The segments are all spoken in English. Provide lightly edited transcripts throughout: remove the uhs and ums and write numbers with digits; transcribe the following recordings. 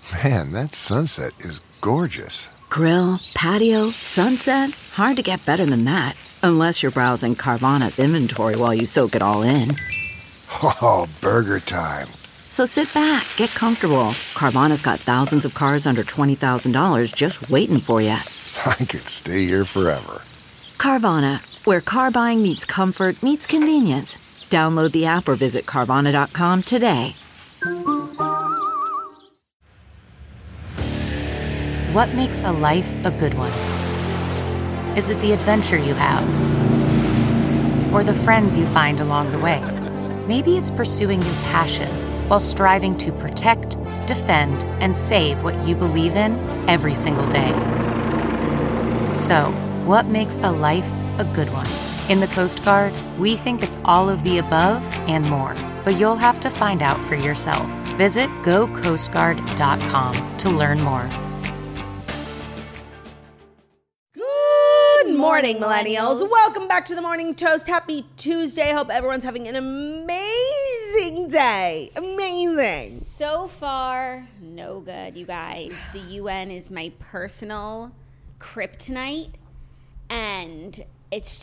Man, that sunset is gorgeous. Grill, patio, sunset. Hard to get better than that. Unless you're browsing Carvana's inventory while you soak it all in. Oh, burger time. So sit back, get comfortable. Carvana's got thousands of cars under $20,000 just waiting for you. I could stay here forever. Carvana, where car buying meets comfort meets convenience. Download the app or visit Carvana.com today. What makes a life a good one? Is it the adventure you have? Or the friends you find along the way? Maybe it's pursuing your passion while striving to protect, defend, and save what you believe in every single day. So, what makes a life a good one? In the Coast Guard, we think it's all of the above and more, but you'll have to find out for yourself. Visit gocoastguard.com to learn more. Good morning, millennials. Welcome back to the Morning Toast. Happy Tuesday. Hope everyone's having an amazing day. Amazing. So far, no good, you guys. The UN is my personal kryptonite, and it's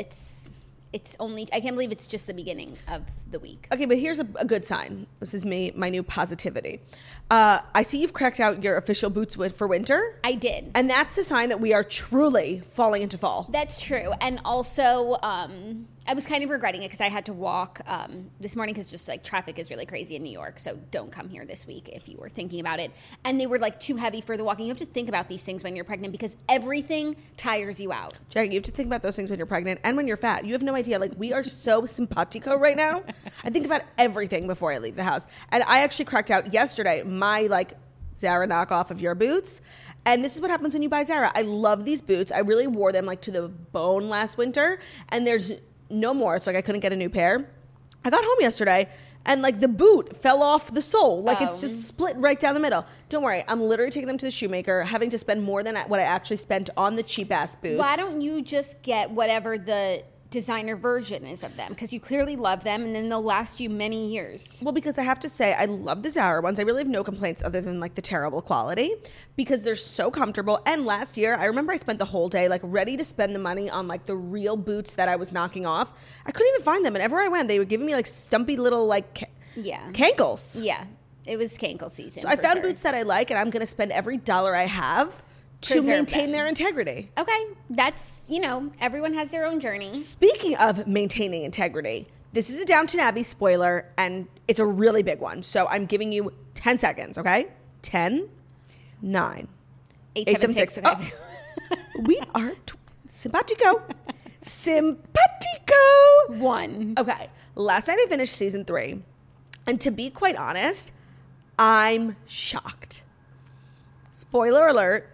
only, I can't believe it's just the beginning of the week. Okay, but here's a good sign. This is my new positivity. I see you've cracked out your official boots for winter. I did. And that's a sign that we are truly falling into fall. That's true. And also, I was kind of regretting it because I had to walk this morning because just like traffic is really crazy in New York. So don't come here this week if you were thinking about it. And they were like too heavy for the walking. You have to think about these things when you're pregnant because everything tires you out. Jack, you have to think about those things when you're pregnant and when you're fat. You have no idea. Like, we are so simpatico right now. I think about everything before I leave the house. And I actually cracked out yesterday my like Zara knockoff of your boots. And this is what happens when you buy Zara. I love these boots. I really wore them like to the bone last winter. And there's no more. It's like I couldn't get a new pair. I got home yesterday and like the boot fell off the sole. Like it's just split right down the middle. Don't worry. I'm literally taking them to the shoemaker, having to spend more than what I actually spent on the cheap ass boots. Why don't you just get whatever the designer version is of them? Because you clearly love them and then they'll last you many years. Well, because I have to say, I love the Zara ones. I really have no complaints other than like the terrible quality because they're so comfortable. And last year, I remember I spent the whole day like ready to spend the money on like the real boots that I was knocking off. I couldn't even find them. And everywhere I went, they were giving me like stumpy little like cankles. Yeah, it was cankle season. So I found boots that I like and I'm going to spend every dollar I have to maintain their integrity. Okay, that's, everyone has their own journey. Speaking of maintaining integrity, this is a Downton Abbey spoiler, and it's a really big one. So I'm giving you 10 seconds, okay? 10, 9, 8, 7, 6. Okay. Oh, we are simpatico. Simpatico. 1. Okay, last night I finished season 3, and to be quite honest, I'm shocked. Spoiler alert.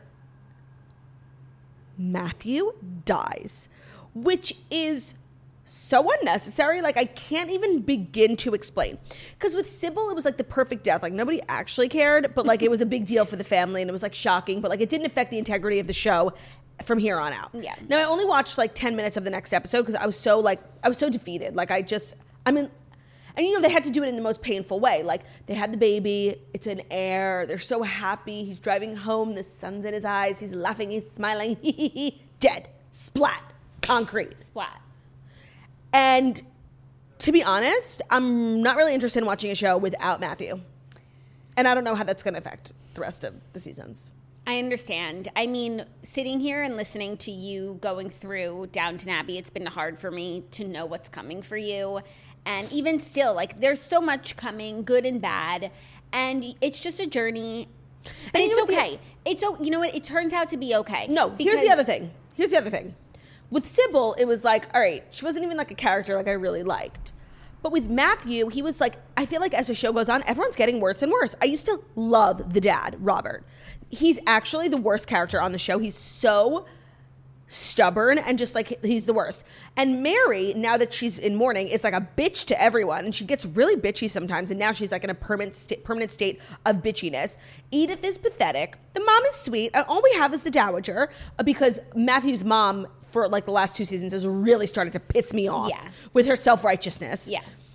Matthew dies, which is so unnecessary. Like, I can't even begin to explain. Because with Sybil, it was like the perfect death. Like, nobody actually cared, but like it was a big deal for the family and it was like shocking, but like it didn't affect the integrity of the show from here on out. Yeah. Now, I only watched like 10 minutes of the next episode because I was so defeated. Like, and they had to do it in the most painful way. Like, they had the baby, it's an heir, they're so happy, he's driving home, the sun's in his eyes, he's laughing, he's smiling, dead, splat, concrete. Splat. And to be honest, I'm not really interested in watching a show without Matthew. And I don't know how that's going to affect the rest of the seasons. I understand. I mean, sitting here and listening to you going through Downton Abbey, it's been hard for me to know what's coming for you. And even still, like, there's so much coming, good and bad. And it's just a journey. But it's okay. You know what? It turns out to be okay. No, here's the other thing. With Sybil, it was like, all right, she wasn't even like a character like I really liked. But with Matthew, he was like, I feel like as the show goes on, everyone's getting worse and worse. I used to love the dad, Robert. He's actually the worst character on the show. He's so stubborn and just like he's the worst. And Mary, now that she's in mourning, is like a bitch to everyone, and she gets really bitchy sometimes, and now she's like in a permanent state of bitchiness. Edith is pathetic. The mom is sweet, and all we have is the dowager, because Matthew's mom for like the last 2 seasons has really started to piss me off with her self-righteousness. Yeah.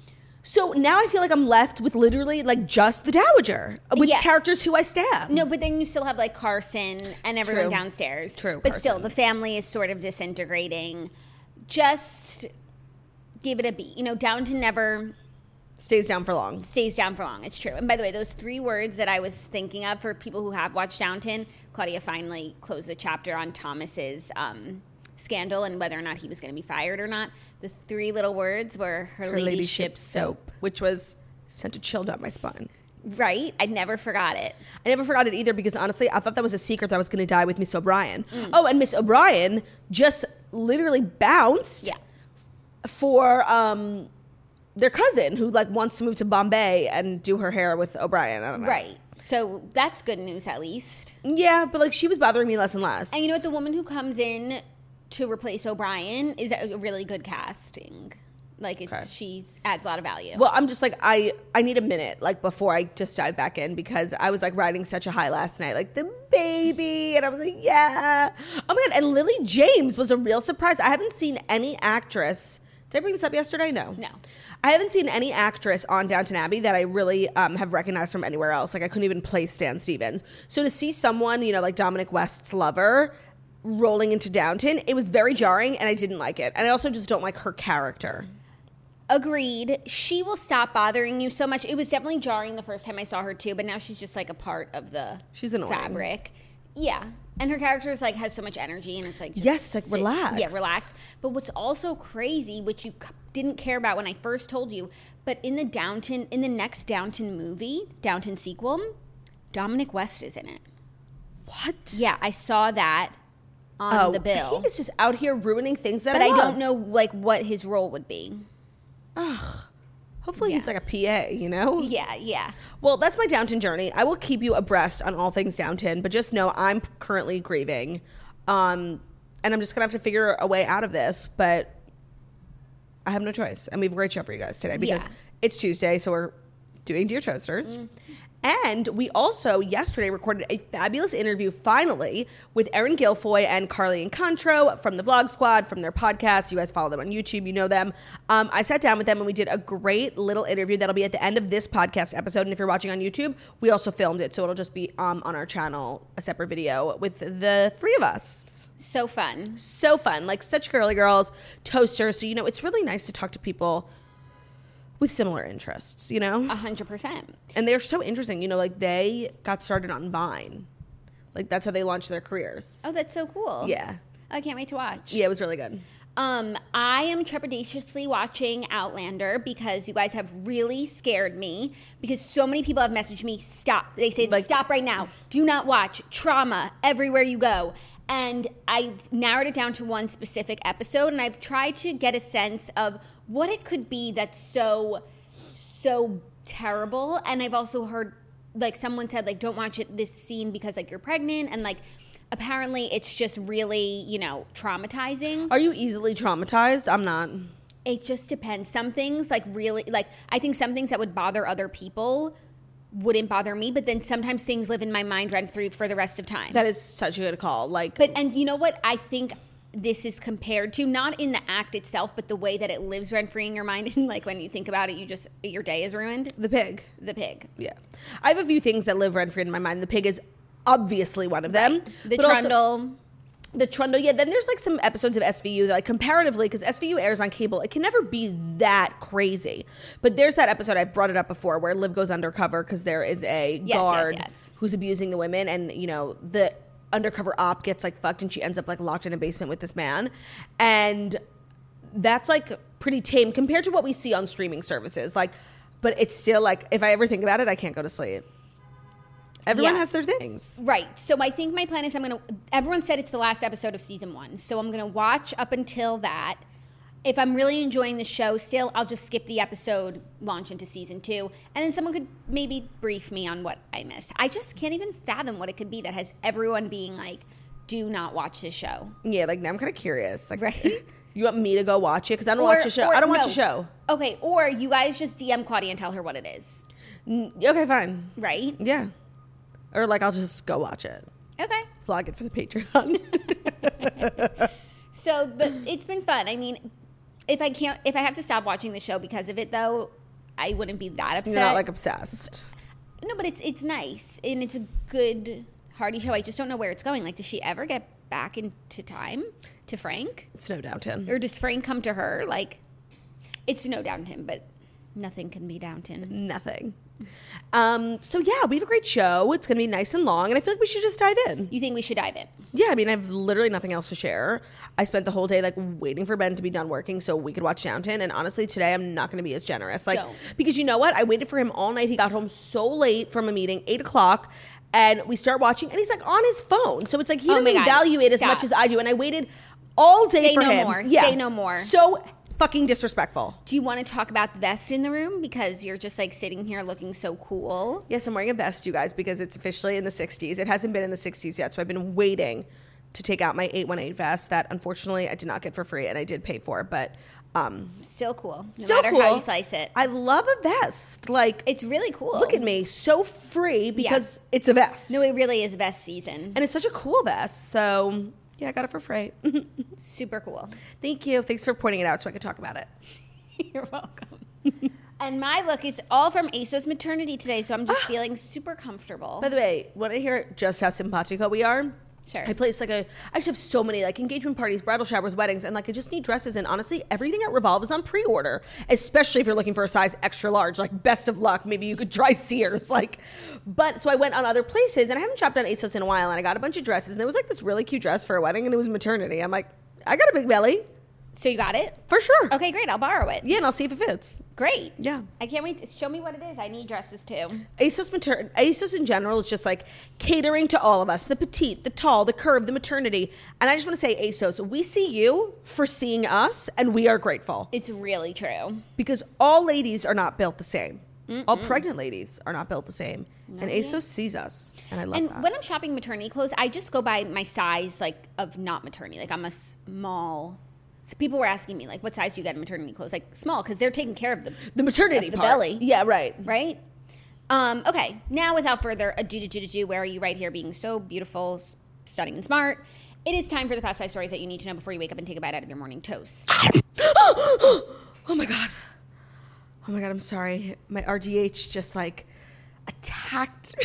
So now I feel like I'm left with literally like just the Dowager with Yeah. characters who I stab. No, but then you still have like Carson and everyone True. downstairs. True, But still, Carson. the family is sort of disintegrating. Just give it a beat. Downton never Stays down for long. stays down for long. It's true. And by the way, those 3 words that I was thinking of for people who have watched Downton, Claudia finally closed the chapter on Thomas's scandal and whether or not he was going to be fired or not. The 3 little words were her ladyship soap. which was sent a chill down my spine. Right? I never forgot it. I never forgot it either because honestly, I thought that was a secret that I was going to die with Miss O'Brien. Mm. Oh, and Miss O'Brien just literally bounced Yeah. for their cousin who like wants to move to Bombay and do her hair with O'Brien. I don't know. Right. So that's good news at least. Yeah, but like she was bothering me less and less. And you know what? The woman who comes in to replace O'Brien is a really good casting. Like, Okay. she adds a lot of value. Well, I'm just like, I need a minute, like, before I just dive back in because I was, like, riding such a high last night. Like, the baby. And I was like, yeah. Oh, my God. And Lily James was a real surprise. I haven't seen any actress. Did I bring this up yesterday? No. No. I haven't seen any actress on Downton Abbey that I really have recognized from anywhere else. Like, I couldn't even place Stan Stevens. So to see someone, like Dominic West's lover rolling into Downton, it was very jarring, and I didn't like it. And I also just don't like her character. Agreed. She will stop bothering you so much. It was definitely jarring the first time I saw her too, but now she's just like a part of the She's annoying. fabric. Yeah. And her character is like has so much energy and it's like just Yes, like, relax. Yeah, relax. But what's also crazy, which you didn't care about when I first told you, but in the next Downton movie, Downton sequel, Dominic West is in it. What? Yeah, I saw that on the bill. He is just out here ruining things that But I I love. don't know like what his role would be. Hopefully he's Yeah. like a PA, Yeah, yeah. Well, that's my Downton journey. I will keep you abreast on all things Downton, but just know I'm currently grieving. And I'm just going to have to figure a way out of this, but I have no choice. And we have a great show for you guys today because Yeah. it's Tuesday, so we're doing Dear Toasters. And we also yesterday recorded a fabulous interview finally with Erin Guilfoyle and Carly and Contro from the Vlog Squad, from their podcast. You guys follow them on YouTube, you know them. I sat down with them and we did a great little interview that'll be at the end of this podcast episode. And if you're watching on YouTube, we also filmed it, so it'll just be on our channel, a separate video with the 3 of us. So fun. So fun, like such girly girls, toasters. So it's really nice to talk to people with similar interests, 100%. And they're so interesting, like they got started on Vine. Like that's how they launched their careers. Oh, that's so cool. Yeah. I can't wait to watch. Yeah, it was really good. I am trepidatiously watching Outlander because you guys have really scared me because so many people have messaged me, stop. They say, stop right now. Do not watch. Trauma everywhere you go. And I've narrowed it down to one specific episode and I've tried to get a sense of what it could be that's so terrible. And I've also heard like someone said like don't watch this scene because like you're pregnant and like apparently it's just really traumatizing. Are you easily traumatized? I'm not. It just depends. Some things like really like I think some things that would bother other people wouldn't bother me, but then sometimes things live in my mind rent free for the rest of time. That is such a good call. Like, and you know what I think this is compared to, not in the act itself, but the way that it lives rent free in your mind. And like when you think about it, your day is ruined. the pig. The pig. Yeah. I have a few things that live rent free in my mind. The pig is obviously one of them. The but also- trundle. The Trundle, yeah. Then there's like some episodes of SVU that, like, comparatively, because SVU airs on cable, it can never be that crazy. But there's that episode, I brought it up before, where Liv goes undercover because there is a guard who's abusing the women, and the undercover op gets like fucked, and she ends up like locked in a basement with this man, and that's like pretty tame compared to what we see on streaming services. Like, but it's still like if I ever think about it, I can't go to sleep. Everyone has their things. Right. So I think my plan is everyone said it's the last episode of season 1. So I'm going to watch up until that. If I'm really enjoying the show still, I'll just skip the episode, launch into season 2. And then someone could maybe brief me on what I missed. I just can't even fathom what it could be that has everyone being like, do not watch this show. Yeah, like now I'm kind of curious. Like, right? You want me to go watch it? Because I don't watch a show. I don't watch a show. Okay, or you guys just DM Claudia and tell her what it is. Okay, fine. Right? Yeah. Or like I'll just go watch it. Okay. Vlog it for the Patreon. So, but it's been fun. I mean, if I have to stop watching the show because of it though, I wouldn't be that upset. You're not like obsessed. No, but it's nice and it's a good Hardy show. I just don't know where it's going. Like, does she ever get back into time to Frank? It's no Downton. Or does Frank come to her? Like, it's no Downton, but nothing can be Downton. Nothing. So yeah, we have a great show. It's going to be nice and long, and I feel like we should just dive in. You think we should dive in? Yeah, I mean, I have literally nothing else to share. I spent the whole day like waiting for Ben to be done working so we could watch Downton, and honestly, today I'm not going to be as generous. Like, Don't. because you know what? I waited for him all night. He got home so late from a meeting, 8:00, and we start watching, and he's like on his phone. So it's like he Oh my doesn't God. value it as Stop. much as I do, and I waited all day Say for no him. more. Yeah. Say no more. So fucking disrespectful. Do you want to talk about the vest in the room? Because you're just like sitting here looking so cool. Yes, I'm wearing a vest, you guys, because it's officially in the 60s. It hasn't been in the 60s yet, so I've been waiting to take out my 818 vest that unfortunately I did not get for free, and I did pay for, but Still cool. No still matter cool. how you slice it. I love a vest. Like, It's really cool. look at me, so free because it's a vest. No, it really is vest season. And it's such a cool vest, so yeah, I got it for free. Super cool. Thank you. Thanks for pointing it out so I could talk about it. You're welcome. And my look is all from ASOS maternity today, so I'm just feeling super comfortable. By the way, want to hear just how simpatico we are? Sure. I place like I just have so many like engagement parties, bridal showers, weddings, and like I just need dresses. And honestly, everything at Revolve is on pre-order, especially if you're looking for a size extra large. Like, best of luck. Maybe you could try Sears. Like, but so I went on other places, and I haven't shopped on ASOS in a while, and I got a bunch of dresses, and there was like this really cute dress for a wedding, and it was maternity. I'm like, I got a big belly So you got it? for sure. Okay, great. I'll borrow it. Yeah, and I'll see if it fits. Great. Yeah. I can't wait. Show me what it is. I need dresses too. ASOS in general is just like catering to all of us, the petite, the tall, the curve, the maternity. And I just want to say, ASOS, we see you for seeing us, and we are grateful It's really true. because all ladies are not built the same. All pregnant ladies are not built the same. And ASOS sees us, and I love And that. when I'm shopping maternity clothes, I just go by my size, like, of not maternity. Like, I'm a small. So people were asking me, like, what size do you get in maternity clothes? Like, small, because they're taking care of the maternity of the part. belly. Yeah, right. Right? Okay, now without further ado, where are you right here being so beautiful, stunning, and smart? It is time for the fast 5 stories that you need to know before you wake up and take a bite out of your morning toast. Oh my God. Oh my God, I'm sorry. My RDH just like attacked.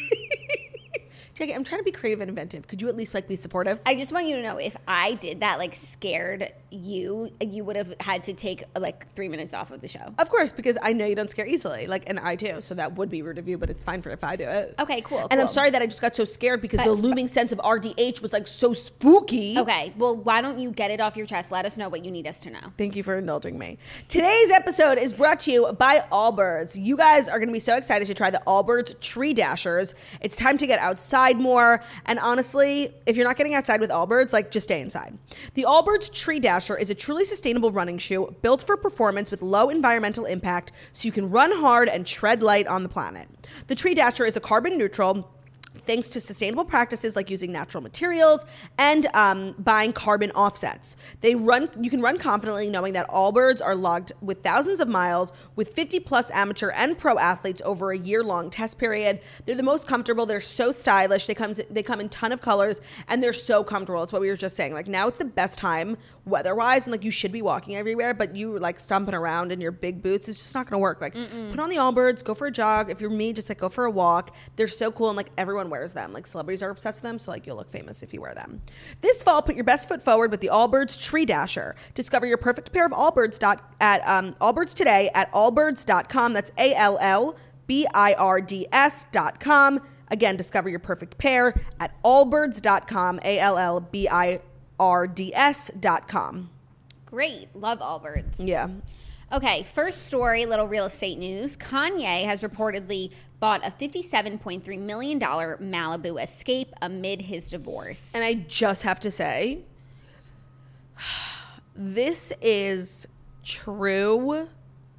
Jackie, I'm trying to be creative and inventive. Could you at least like be supportive? I just want you to know, if I did that, like, scared you would have had to take like 3 minutes off of the show. Of course, because I know you don't scare easily. Like, and I do. So that would be rude of you, but it's fine for if I do it. Okay, cool. And I'm cool. sorry that I just got so scared because the looming sense of RDH was like so spooky. Okay, well, why don't you get it off your chest? Let us know what you need us to know. Thank you for indulging me. Today's episode is brought to you by Allbirds. You guys are going to be so excited to try the Allbirds Tree Dashers. It's time to get outside more. And honestly, if you're not getting outside with Allbirds, like, just stay inside. The Allbirds Tree Dasher is a truly sustainable running shoe built for performance with low environmental impact so you can run hard and tread light on the planet. The Tree Dasher is a carbon neutral thanks to sustainable practices like using natural materials and buying carbon offsets. You can run confidently knowing that Allbirds are logged with thousands of miles with 50 plus amateur and pro athletes over a year-long test period. They're the most comfortable. They're so stylish. They come in a ton of colors, and they're so comfortable. It's what we were just saying. Like, now it's the best time weather-wise, and like, you should be walking everywhere, but you like stomping around in your big boots, it's just not gonna work. Like, put on the Allbirds, go for a jog. If you're me, just like go for a walk. They're so cool, and like, everyone wears them. Like, celebrities are obsessed with them, so like, you'll look famous if you wear them. This fall, put your best foot forward with the Allbirds Tree Dasher. Discover your perfect pair of Allbirds at Allbirds today at allbirds.com. That's ALLBIRDS.com. Again, discover your perfect pair at allbirds.com, ALLBIRDS.com. Great. Love Allbirds. Yeah. Okay, first story, little real estate news. Kanye has reportedly bought a $57.3 million Malibu Escape amid his divorce. And I just have to say, this is true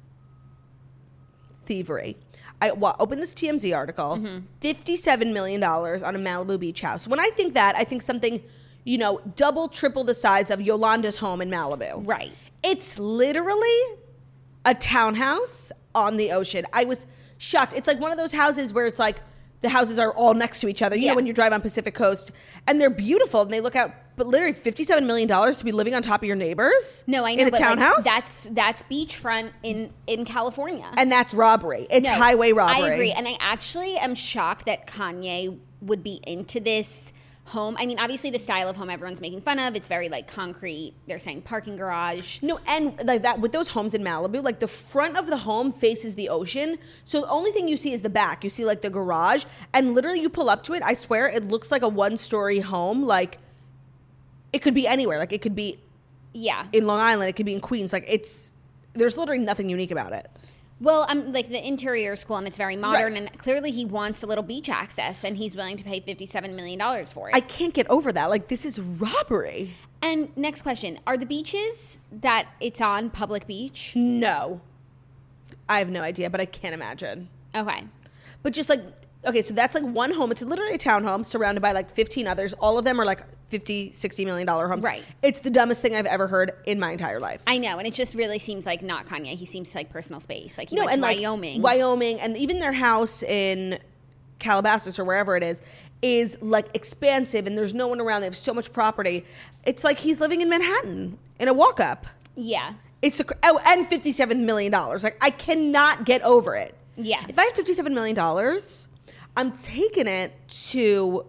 thievery. I opened this TMZ article, $57 million on a Malibu beach house. When I think that, I think something, double, triple the size of Yolanda's home in Malibu. Right. It's literally a townhouse on the ocean. I was shocked. It's like one of those houses where it's like the houses are all next to each other. You know, when you drive on Pacific Coast, and they're beautiful and they look out. But literally, $57 million to be living on top of your neighbors. No, I know. In a but townhouse. That's beachfront in California, And that's robbery. It's highway robbery. I agree, and I actually am shocked that Kanye would be into this home. I mean, obviously the style of home everyone's making fun of. It's very like concrete. They're saying parking garage. No, and like that with those homes in Malibu, like the front of the home faces the ocean. So the only thing you see is the back. You see like the garage, and literally you pull up to it. I swear it looks like a 1-story home. Like it could be anywhere. Like it could be in Long Island. It could be in Queens. Like there's literally nothing unique about it. Well, like the interior is cool and it's very modern, and clearly he wants a little beach access, and he's willing to pay $57 million for it. I can't get over that. Like, this is robbery. And next question: are the beaches that it's on public beach? No, I have no idea, but I can't imagine. Okay, but just like okay, so that's like one home. It's literally a townhome surrounded by like 15 others. All of them are like $50-$60 million homes. Right. It's the dumbest thing I've ever heard in my entire life. I know, and it just really seems like not Kanye. He seems like personal space. Like he went to Wyoming. Wyoming, and even their house in Calabasas or wherever it is like expansive, and there's no one around. They have so much property. It's like he's living in Manhattan in a walk-up. Yeah. And $57 million. Like, I cannot get over it. Yeah. If I had $57 million, I'm taking it to...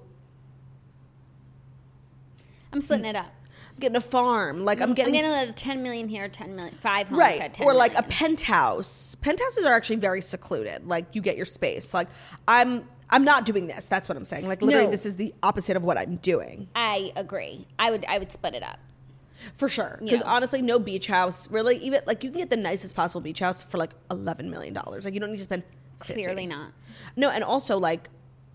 I'm splitting it up. I'm getting a farm. Like, I'm getting a 10 million here, 10 million, 5 homes right. at 10 or like million. a penthouse. Penthouses are actually very secluded. Like, you get your space. Like, I'm not doing this. That's what I'm saying. Like, literally, This is the opposite of what I'm doing. I agree. I would split it up. For sure. Because honestly, no beach house, really, even, like, you can get the nicest possible beach house for, like, $11 million. Like, you don't need to spend 50. Clearly not. No, and also, like,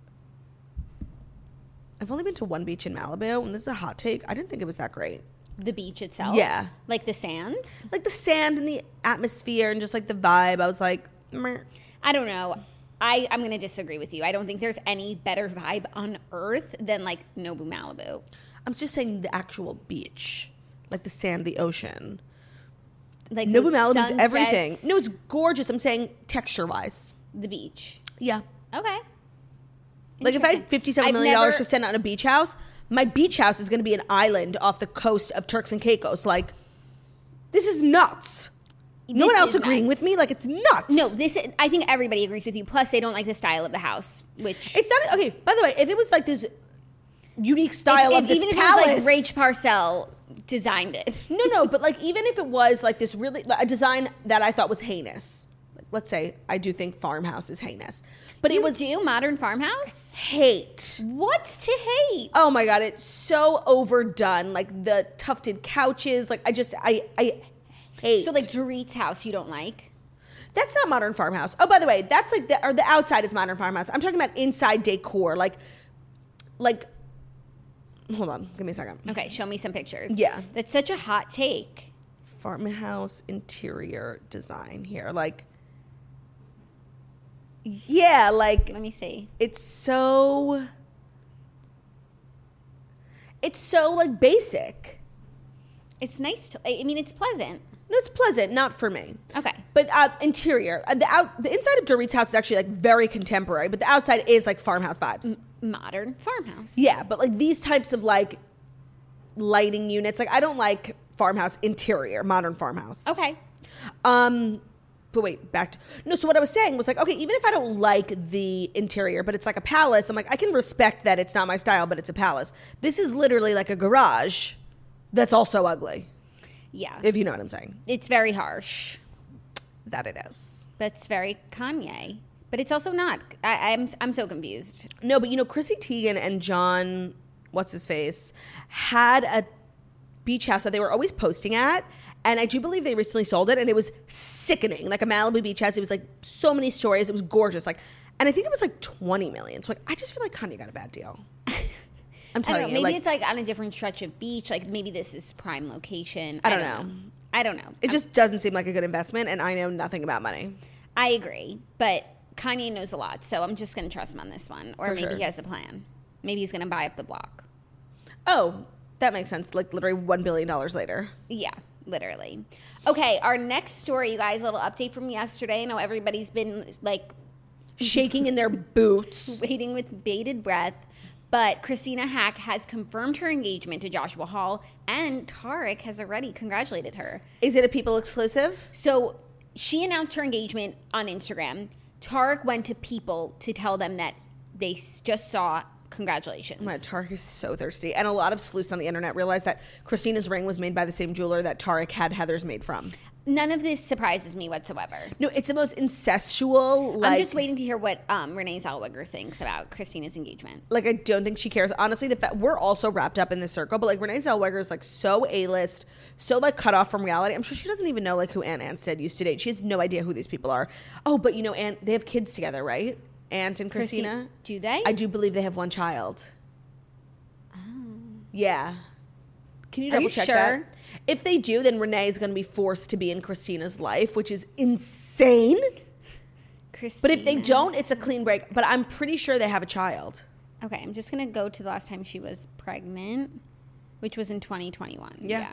I've only been to one beach in Malibu, and this is a hot take. I didn't think it was that great. The beach itself? Yeah. Like the sands? Like the sand and the atmosphere and just, like, the vibe. I was like, meh. I don't know. I'm going to disagree with you. I don't think there's any better vibe on earth than, like, Nobu Malibu. I'm just saying the actual beach. Like the sand, the ocean. Like Nobu those Malibu's sunsets, everything. No, it's gorgeous. I'm saying texture-wise. The beach. Yeah. Okay. Like if I had $57 million to spend on a beach house, my beach house is going to be an island off the coast of Turks and Caicos. Like, this is nuts. No one else agreeing with me? Like, it's nuts. No, I think everybody agrees with you. Plus, they don't like the style of the house, which... It's not... Okay, by the way, if it was like this unique style of this even palace... Even if it was like Rach Parcell designed it. No, but like even if it was like this really... a design that I thought was heinous. Like, let's say I do think farmhouse is heinous. But it was... Modern farmhouse? Hate. What's to hate? Oh my God, it's so overdone. Like the tufted couches. Like I hate. So like Dorit's house you don't like? That's not modern farmhouse. Oh, by the way, that's like the outside is modern farmhouse. I'm talking about inside decor. Like, hold on, give me a second. Okay, show me some pictures. Yeah. That's such a hot take. Farmhouse interior design here. Like, yeah, like. Let me see. It's so like basic. It's nice I mean, it's pleasant. No, it's pleasant, not for me. Okay. But interior, the inside of Dorit's house is actually like very contemporary, but the outside is like farmhouse vibes. Modern farmhouse. Yeah, but like these types of like lighting units, like I don't like farmhouse interior, modern farmhouse. Okay. But wait, so what I was saying was like, okay, even if I don't like the interior, but it's like a palace, I'm like, I can respect that it's not my style, but it's a palace. This is literally like a garage that's also ugly. Yeah. If you know what I'm saying. It's very harsh. That it is. But it's very Kanye. But it's also not. I'm so confused. No, but you know, Chrissy Teigen and John, what's-his-face, had a beach house that they were always posting at. And I do believe they recently sold it, and it was sickening. Like a Malibu beach house. It was like so many stories. It was gorgeous. Like, and I think it was like $20 million. So like, I just feel like Kanye got a bad deal. I'm telling you. Maybe it's like on a different stretch of beach. Like maybe this is prime location. I don't know. I don't know. It just doesn't seem like a good investment, and I know nothing about money. I agree, but Kanye knows a lot, so I'm just going to trust him on this one. Or maybe he has a plan. Maybe he's going to buy up the block. Oh, that makes sense. Like literally $1 billion later. Yeah, literally. Okay, our next story, you guys, a little update from yesterday. I know everybody's been like shaking in their boots. Waiting with bated breath. But Christina Hack has confirmed her engagement to Joshua Hall, and Tarek has already congratulated her. Is it a People exclusive? So she announced her engagement on Instagram. Tarek went to People to tell them that they just saw congratulations. Oh my, Tarek is so thirsty. And a lot of sleuths on the internet realized that Christina's ring was made by the same jeweler that Tarek had Heather's made from. None of this surprises me whatsoever. No, it's the most incestual. I'm just waiting to hear what Renee Zellweger thinks about Christina's engagement. Like, I don't think she cares. Honestly, the fact we're also wrapped up in this circle, but like Renee Zellweger is like so A-list, so like cut off from reality. I'm sure she doesn't even know like who Aunt Anstead used to date. She has no idea who these people are. Oh, but you know, Aunt, they have kids together, right? Aunt and Christina. Do they? I do believe they have one child. Oh. Yeah. Can you double check that? If they do, then Renee is going to be forced to be in Christina's life, which is insane. Christina. But if they don't, it's a clean break. But I'm pretty sure they have a child. Okay, I'm just going to go to the last time she was pregnant, which was in 2021. Yeah.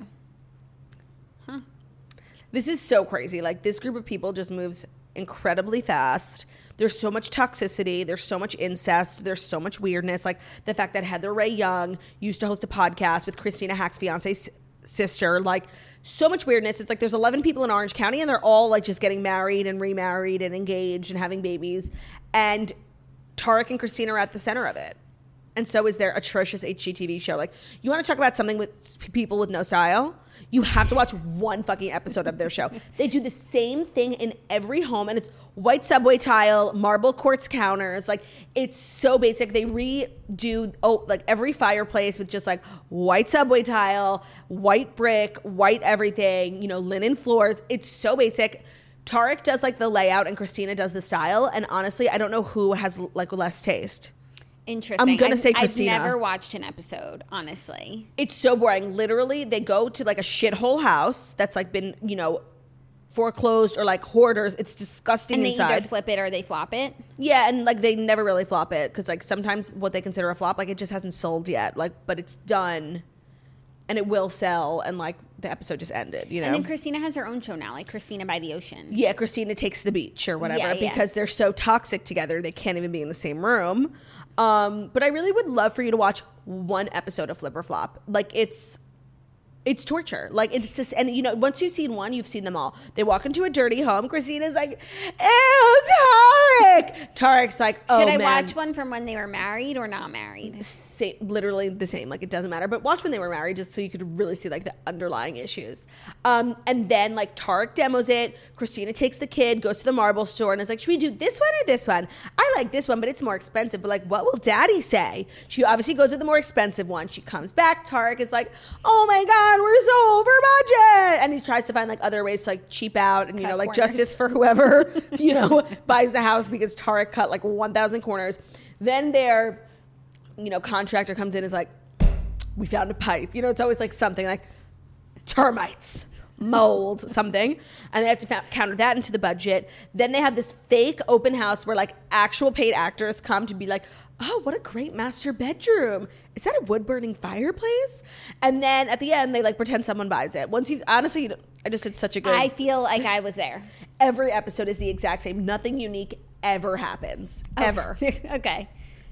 Huh. This is so crazy. Like, this group of people just moves incredibly fast. There's so much toxicity. There's so much incest. There's so much weirdness. Like, the fact that Heather Ray Young used to host a podcast with Christina Hack's fiance's sister. Like, so much weirdness. It's like there's 11 people in Orange County, and they're all like just getting married and remarried and engaged and having babies. And Tarek and Christina are at the center of it. And so is their atrocious HGTV show. Like, you want to talk about something with people with no style? You have to watch one fucking episode of their show. They do the same thing in every home, and it's white subway tile, marble quartz counters. Like, it's so basic. They redo like every fireplace with just like white subway tile, white brick, white everything, you know, linen floors. It's so basic. Tarek does like the layout and Christina does the style. And honestly, I don't know who has like less taste. Interesting. I'm going to say Christina. I've never watched an episode, honestly. It's so boring. Literally, they go to like a shithole house that's like been, you know, foreclosed or like hoarders. It's disgusting and inside. They either flip it or they flop it? Yeah, and like they never really flop it because like sometimes what they consider a flop, like it just hasn't sold yet. Like, but it's done and it will sell, and like the episode just ended, you know? And then Christina has her own show now, like Christina by the Ocean. Yeah, Christina Takes the Beach or whatever, Yeah. because they're so toxic together, they can't even be in the same room. But I really would love for you to watch one episode of Flip or Flop. Like, it's torture. Like, it's just, and you know, once you've seen one, you've seen them all. They walk into a dirty home. Christina's like, ew, Tarek. Tarek's like, oh, Should I man. watch one from when they were married or not married? Literally the same. Like, it doesn't matter. But watch when they were married just so you could really see like the underlying issues. And then like Tarek demos it. Christina takes the kid, goes to the marble store, and is like, should we do this one or this one? I like this one, but it's more expensive. But like, what will daddy say? She obviously goes with the more expensive one. She comes back. Tarek is like, oh my God, we're so over budget. And he tries to find like other ways to like cheap out and, you know, like corners. justice for whoever, you know, buys the house because Tarek cut like 1,000 corners. Then their, you know, contractor comes in and is like, we found a pipe. You know, it's always like something like termites, mold, something. And they have to counter that into the budget. Then they have this fake open house where like actual paid actors come to be like, oh, what a great master bedroom. Is that a wood-burning fireplace? And then at the end, they like pretend someone buys it. Once you, honestly, I just did such a good. I feel like I was there. Every episode is the exact same. Nothing unique ever happens. Ever. Okay.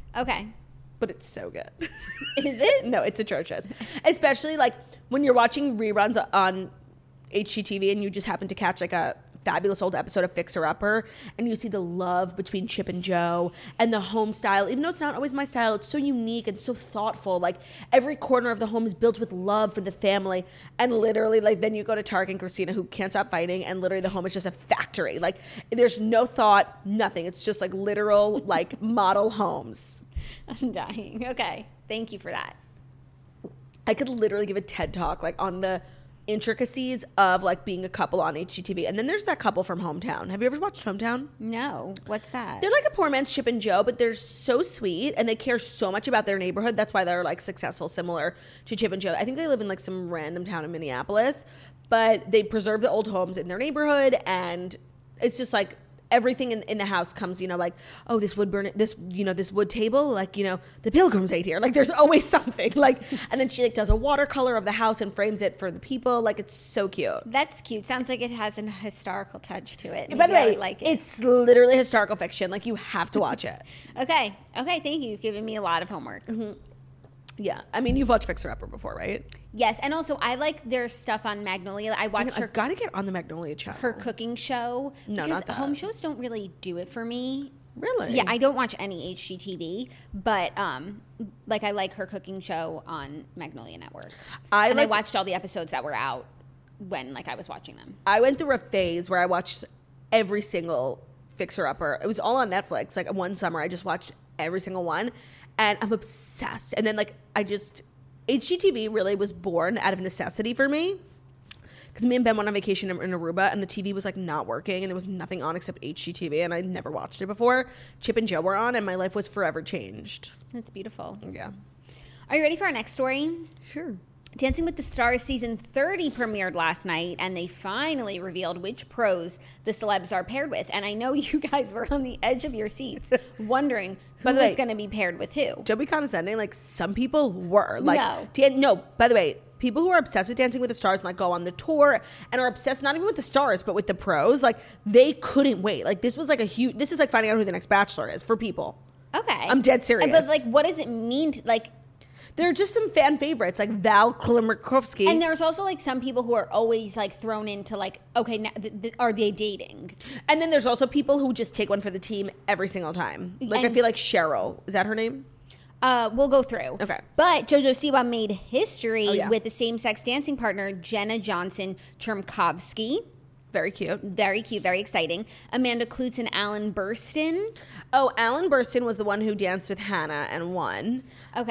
But it's so good. Is it? No, it's atrocious. Especially like when you're watching reruns on HGTV and you just happen to catch like a fabulous old episode of Fixer Upper and you see the love between Chip and Jo and the home style. Even though it's not always my style, it's so unique and so thoughtful. Like every corner of the home is built with love for the family. And literally like then you go to Tarek and Christina who can't stop fighting and literally the home is just a factory. Like there's no thought, nothing. It's just like literal like model homes. I'm dying. Okay. Thank you for that. I could literally give a TED talk like on the intricacies of like being a couple on HGTV. And then there's that couple from Hometown. Have you ever watched Hometown? No. What's that? They're like a poor man's Chip and Jo, but they're so sweet and they care so much about their neighborhood. That's why they're like successful, similar to Chip and Jo. I think they live in like some random town in Minneapolis, but they preserve the old homes in their neighborhood and it's just like everything in the house comes, like, oh, this wood table, like, the Pilgrims ate here. Like, there's always something. Like, and then she like does a watercolor of the house and frames it for the people. Like, it's so cute. That's cute. Sounds like it has an historical touch to it. By the way, like it's literally historical fiction. Like, you have to watch it. Okay, thank you. You've given me a lot of homework. Mm-hmm. Yeah, I mean, you've watched Fixer Upper before, right? Yes, and also I like their stuff on Magnolia. I watched I've got to get on the Magnolia channel. her cooking show. No, because not that. home shows don't really do it for me. Really? Yeah, I don't watch any HGTV, but like I like her cooking show on Magnolia Network. I watched all the episodes that were out when like I was watching them. I went through a phase where I watched every single Fixer Upper. It was all on Netflix. Like one summer, I just watched every single one. And I'm obsessed. And then, like, HGTV really was born out of necessity for me. Because me and Ben went on vacation in Aruba, and the TV was, like, not working, and there was nothing on except HGTV, and I'd never watched it before. Chip and Jo were on, and my life was forever changed. That's beautiful. Yeah. Are you ready for our next story? Sure. Dancing with the Stars season 30 premiered last night, and they finally revealed which pros the celebs are paired with. And I know you guys were on the edge of your seats wondering who was going to be paired with who. Don't be condescending. Like, some people were. Like, no. No, by the way, people who are obsessed with Dancing with the Stars and, like, go on the tour and are obsessed not even with the stars, but with the pros, like, they couldn't wait. Like, this was, like, this is like finding out who the next Bachelor is for people. Okay. I'm dead serious. But, like, what does it mean to, like... There are just some fan favorites, like Val Klimerkovsky. And there's also, like, some people who are always, like, thrown into, like, okay, now, are they dating? And then there's also people who just take one for the team every single time. Like, I feel like Cheryl. Is that her name? We'll go through. Okay. But JoJo Siwa made history yeah. with the same-sex dancing partner, Jenna Johnson-Chermkovsky. Very cute. Very cute, very exciting. Amanda Klutz and Alan Burston. Oh, Alan Burston was the one who danced with Hannah and won. Okay.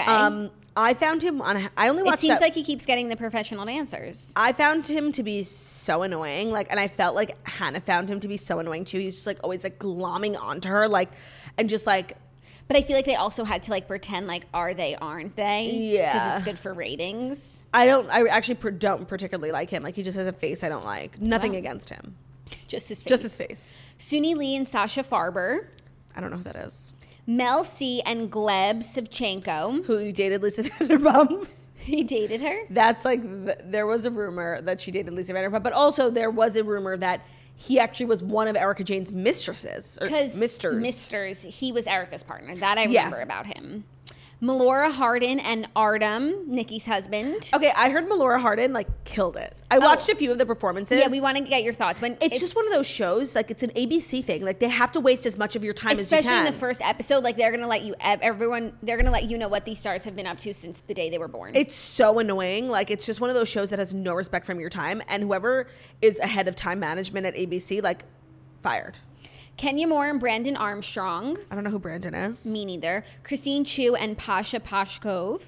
I found him on... I only watched It seems like he keeps getting the professional dancers. I found him to be so annoying. Like, and I felt like Hannah found him to be so annoying, too. He was just, like, always, like, glomming onto her, like, and just, like... But I feel like they also had to, like, pretend, like, are they, aren't they? Yeah. Because it's good for ratings. I actually don't particularly like him. Like, he just has a face I don't like. Nothing against him. Just his face. Just his face. Suni Lee and Sasha Farber. I don't know who that is. Mel C and Gleb Savchenko. Who dated Lisa Vanderpump. He dated her? That's like, there was a rumor that she dated Lisa Vanderpump, but also there was a rumor that he actually was one of Erica Jane's mistresses. Because Misters, he was Erica's partner. That I remember about him. Melora Hardin and Artem, Nikki's husband. Okay, I heard Melora Hardin, like, killed it. I watched a few of the performances. Yeah, we want to get your thoughts. It's just one of those shows, like, it's an ABC thing. Like, they have to waste as much of your time as you can. Especially in the first episode, like, they're going to let you, they're going to let you know what these stars have been up to since the day they were born. It's so annoying. Like, it's just one of those shows that has no respect from your time. And whoever is ahead of time management at ABC, like, fired. Kenya Moore and Brandon Armstrong. I don't know who Brandon is. Me neither. Christine Chu and Pasha Pashkov.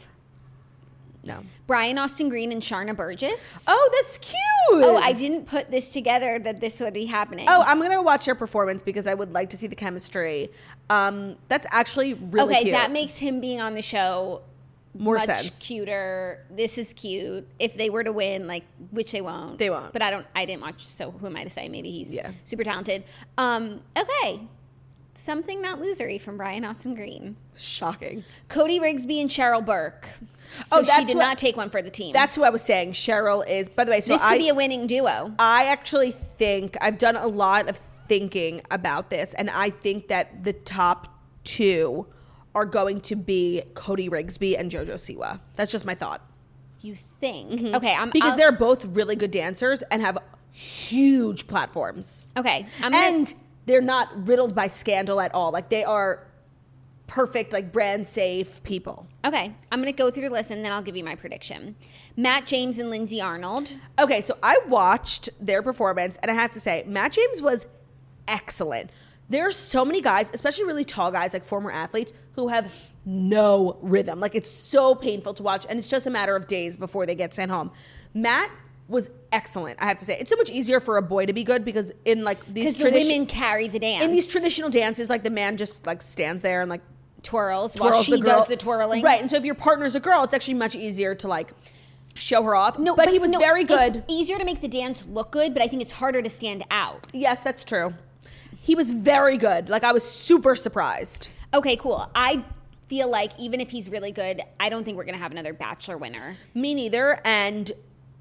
No. Brian Austin Green and Sharna Burgess. Oh, that's cute. Oh, I didn't put this together that this would be happening. Oh, I'm going to watch their performance because I would like to see the chemistry. That's actually really cute. Okay, that makes him being on the show more much sense. Cuter. This is cute. If they were to win, like, which they won't. They won't. But I didn't watch, so who am I to say? Maybe he's super talented. Okay. Something not losery from Brian Austin Green. Shocking. Cody Rigsby and Cheryl Burke. So she did not take one for the team. That's who I was saying. Cheryl is, by the way, so this could be a winning duo. I actually think, I've done a lot of thinking about this, and I think that the top two are going to be Cody Rigsby and JoJo Siwa. That's just my thought. You think? Mm-hmm. Okay. Because they're both really good dancers and have huge platforms. Okay. And they're not riddled by scandal at all. Like, they are perfect, like, brand safe people. Okay. I'm going to go through the list and then I'll give you my prediction. Matt James and Lindsay Arnold. Okay, so I watched their performance, and I have to say, Matt James was excellent. There are so many guys, especially really tall guys, like former athletes, who have no rhythm. Like, it's so painful to watch, and it's just a matter of days before they get sent home. Matt was excellent, I have to say. It's so much easier for a boy to be good because in, like, these the women carry the dance. In these traditional dances, like, the man just, like, stands there and, like, twirls while she does the twirling. Right, and so if your partner's a girl, it's actually much easier to, like, show her off. No, but he was very good. It's easier to make the dance look good, but I think it's harder to stand out. Yes, that's true. He was very good. Like, I was super surprised. Okay, cool. I feel like even if he's really good, I don't think we're going to have another Bachelor winner. Me neither. And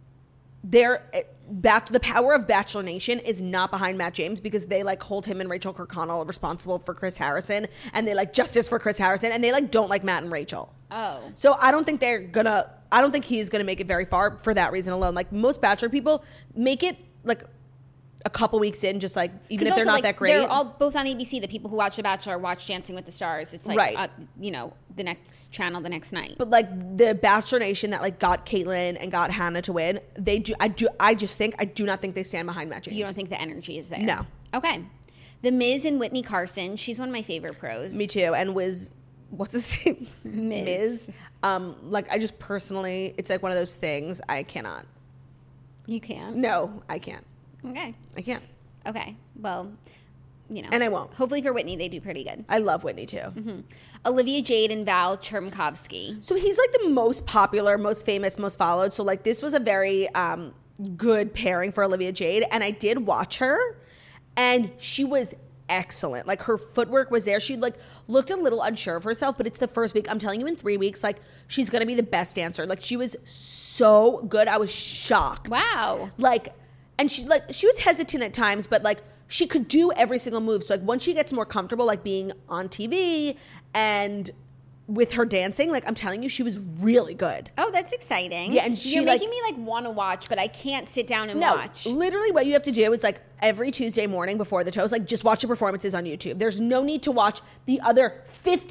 the power of Bachelor Nation is not behind Matt James, because they like hold him and Rachel Kirkconnell responsible for Chris Harrison, and they like justice for Chris Harrison, and they like don't like Matt and Rachel. Oh. So I don't think he's gonna make it very far for that reason alone. Like, most Bachelor people make it like a couple weeks in, just like, even if they're not that great. They're all both on ABC. The people who watch The Bachelor watch Dancing with the Stars. It's like, right. The next channel the next night. But like the Bachelor Nation that like got Caitlyn and got Hannah to win, I do not think they stand behind Matt James. You don't think the energy is there? No. Okay. The Miz and Whitney Carson. She's one of my favorite pros. Me too. And what's his name? Miz. Like, I just personally, it's like one of those things I cannot. You can? No, I can't. Okay. I can't. Okay. Well, And I won't. Hopefully for Whitney, they do pretty good. I love Whitney too. Mm-hmm. Olivia Jade and Val Chermkovsky. So he's like the most popular, most famous, most followed. So like, this was a very good pairing for Olivia Jade. And I did watch her, and she was excellent. Like, her footwork was there. She like looked a little unsure of herself, but it's the first week. I'm telling you, in 3 weeks, like, she's gonna be the best dancer. Like, she was so good. I was shocked. Wow. Like, and she was hesitant at times, but like, she could do every single move. So like, once she gets more comfortable, like being on TV and with her dancing, like, I'm telling you, she was really good. Oh, that's exciting. Yeah, and you're making me like want to watch, but I can't sit down and watch. Literally what you have to do is like every Tuesday morning before the shows, like, just watch the performances on YouTube. There's no need to watch the other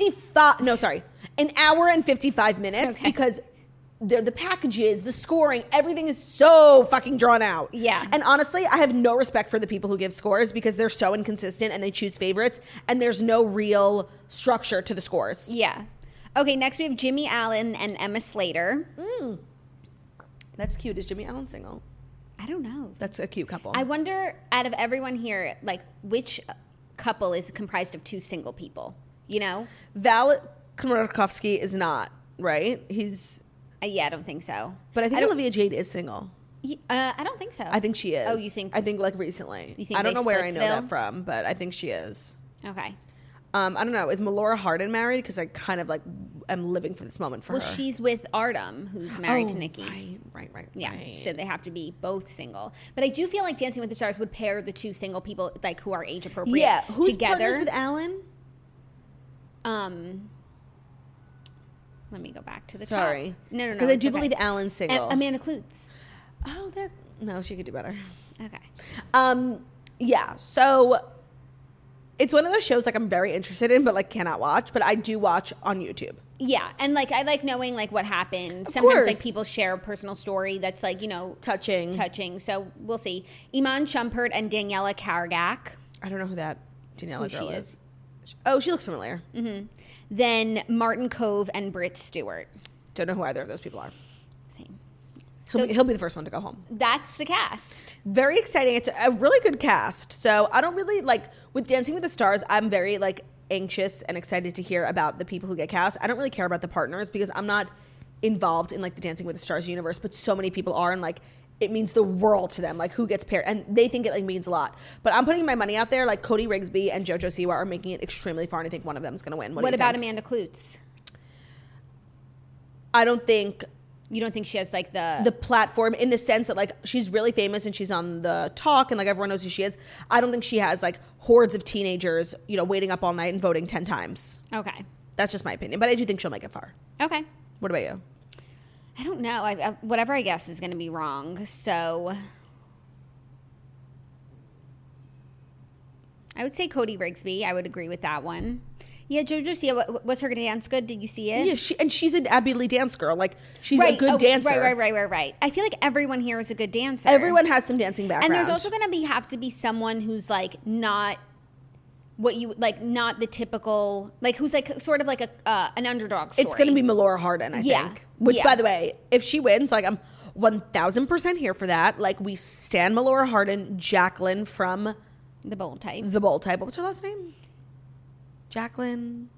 an hour and 55 minutes, because the packages, the scoring, everything is so fucking drawn out. Yeah. And honestly, I have no respect for the people who give scores, because they're so inconsistent and they choose favorites, and there's no real structure to the scores. Yeah. Okay, next we have Jimmy Allen and Emma Slater. That's cute. Is Jimmy Allen single? I don't know. That's a cute couple. I wonder, out of everyone here, like, which couple is comprised of two single people, you know? Val Chermkovsky is not, right? He's... Yeah, I don't think so. But I think Olivia Jade is single. I don't think so. I think she is. Oh, you think? I think like recently. You think I don't know where I know Splitsville? that from, but I think she is. Okay. I don't know. Is Melora Hardin married? Because I kind of like am living for this moment for her. Well, she's with Artem, who's married to Nikki. Right. Yeah, so they have to be both single. But I do feel like Dancing with the Stars would pair the two single people, like, who are age appropriate, Yeah. Who's together. partners with Alan? Let me go back to the Sorry. top. No. Because I it's do okay. believe Alan's single. Amanda Klutz. Oh, no, she could do better. Okay. Yeah. So it's one of those shows like I'm very interested in, but like cannot watch. But I do watch on YouTube. Yeah, and like I like knowing like what happened. Of Sometimes course. like people share a personal story that's like, you know, touching. So we'll see. Iman Shumpert and Daniela Karagak. I don't know who that Daniela Who girl she is. Oh, she looks familiar. Mm-hmm. Then Martin Cove and Britt Stewart. Don't know who either of those people are. Same. He'll be the first one to go home. That's the cast. Very exciting. It's a really good cast. So I don't really like with Dancing with the Stars. I'm very like anxious and excited to hear about the people who get cast. I don't really care about the partners because I'm not involved in like the Dancing with the Stars universe, but so many people are, and like it means the world to them, like who gets paired, and they think it like means a lot. But I'm putting my money out there. Like Cody Rigsby and JoJo Siwa are making it extremely far, and I think one of them is going to win. What about think? Amanda Klutz? I don't think. You don't think she has like the platform in the sense that like she's really famous and she's on the talk and like everyone knows who she is. I don't think she has like hordes of teenagers, you know, waiting up all night and voting 10 times. Okay. That's just my opinion, but I do think she'll make it far. Okay. What about you? I don't know. I whatever I guess is going to be wrong. So I would say Cody Rigsby. I would agree with that one. Yeah, JoJo Siwa, was her dance good? Did you see it? Yeah, she's an Abby Lee dance girl. Like she's a good dancer. Right. I feel like everyone here is a good dancer. Everyone has some dancing background. And there's also going to have to be someone who's like not what you like, not the typical, like who's like sort of like an underdog story. It's going to be Melora Hardin, I think. Which, by the way, if she wins, like I'm 1,000% here for that. Like we stand Melora Hardin, Jacqueline from The Bold Type. What was her last name? Jacqueline.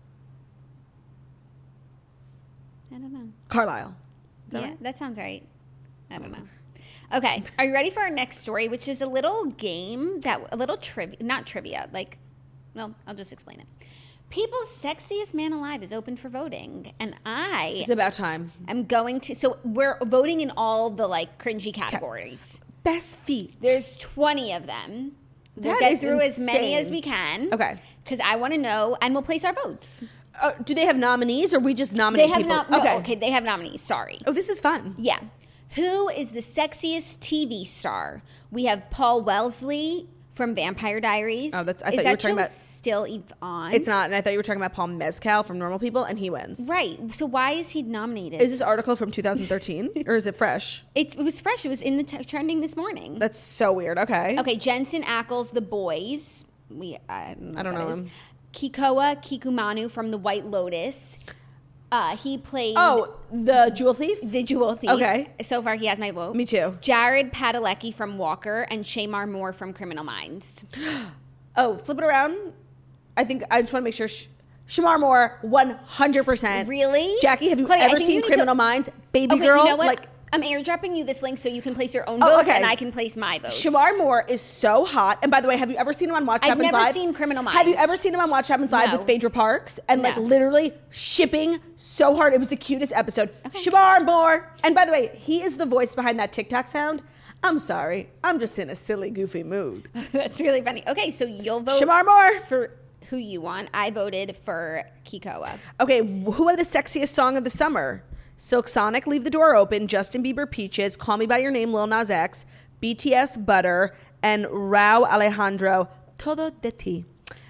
I don't know. Carlisle. Yeah, right? that sounds right. I don't know. Okay, are you ready for our next story, which is a little game not trivia, like Well, I'll just explain it. People's Sexiest Man Alive is open for voting, and I It's about time. am going to. So we're voting in all the like cringy categories. Best feet. There's 20 of them. We'll That get is through as many insane. as we can. Okay. Because I want to know, and we'll place our votes. Do they have nominees, or we just They nominate have people? okay, they have nominees. Sorry. Oh, this is fun. Yeah. Who is the sexiest TV star? We have Paul Wellesley from Vampire Diaries. Oh, that's- I is thought you were that talking show about- still on? It's not, and I thought you were talking about Paul Mescal from Normal People, and he wins. Right. So why is he nominated? Is this article from 2013, or is it fresh? It was fresh. It was in the trending this morning. That's so weird. Okay. Okay, Jensen Ackles, The Boys. I don't know him. Kikoa Kikumanu from The White Lotus. He played Oh, the Jewel Thief? the Jewel Thief. Okay. So far, he has my vote. Me too. Jared Padalecki from Walker and Shamar Moore from Criminal Minds. Oh, flip it around. I think I just want to make sure. Shamar Moore, 100%. Really? Jackie, have you Claudia, I ever think seen you need Criminal to- Minds? Baby Okay, Girl? you know what? Like, I'm airdropping you this link so you can place your own Oh, votes okay. and I can place my votes. Shamar Moore is so hot. And by the way, have you ever seen him on Watch I've Happens never Live? seen Criminal Have you Minds. ever seen him on Watch Happens Live No. with Phaedra Parks? And like No. literally shipping so hard. It was the cutest episode. Shamar Moore. And by the way, he is the voice behind that TikTok sound. I'm sorry. I'm just in a silly, goofy mood. That's really funny. Okay, so you'll vote Shamar Moore. for who you want. I voted for Kikoa. Okay, who are the sexiest song of the summer? Silk Sonic, Leave the Door Open, Justin Bieber, Peaches, Call Me By Your Name, Lil Nas X, BTS, Butter, and Rauw Alejandro, Todo de Ti.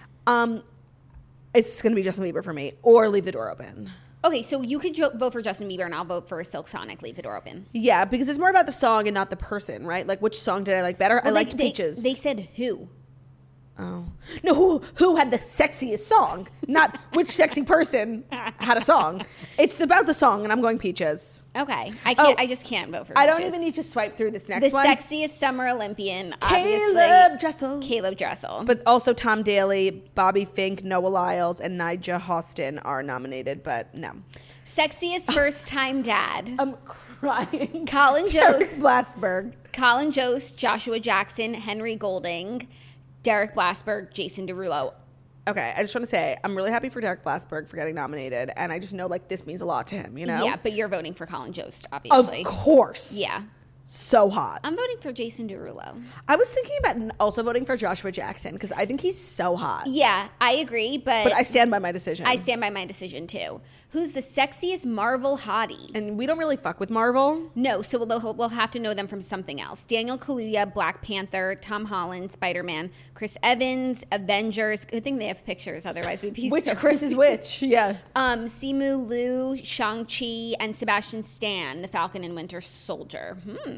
It's going to be Justin Bieber for me, or Leave the Door Open. Okay, so you could vote for Justin Bieber and I'll vote for Silk Sonic, Leave the Door Open. Yeah, because it's more about the song and not the person, right? Like, which song did I like better? I Well, liked Peaches. They said who. Oh. No, who had the sexiest song? Not which sexy person had a song. It's about the song, and I'm going Peaches. Okay, I can't. Oh, I just can't vote for. I don't Peaches. even need to swipe through this next the one. sexiest summer Olympian, obviously. Caleb Dressel. Caleb Dressel. But also Tom Daly, Bobby Fink, Noah Lyles, and Nigel Hostin are nominated, but no. Sexiest first-time dad. I'm crying. Colin Jost, Derek Blasberg. Colin Jost, Joshua Jackson, Henry Golding, Derek Blasberg, Jason Derulo. Okay, I just want to say I'm really happy for Derek Blasberg for getting nominated, and I just know like this means a lot to him, you know? Yeah, but you're voting for Colin Jost, Of obviously. course. Yeah. So hot. I'm voting for Jason Derulo. I was thinking about also voting for Joshua Jackson because I think he's so hot. Yeah, I agree, But I stand by my decision. I stand by my decision too. Who's the sexiest Marvel hottie? And we don't really fuck with Marvel. No, so we'll have to know them from something else. Daniel Kaluuya, Black Panther, Tom Holland, Spider-Man, Chris Evans, Avengers. Good thing they have pictures, otherwise we'd be Which so Chris is which? Yeah. Simu Liu, Shang-Chi, and Sebastian Stan, the Falcon and Winter Soldier.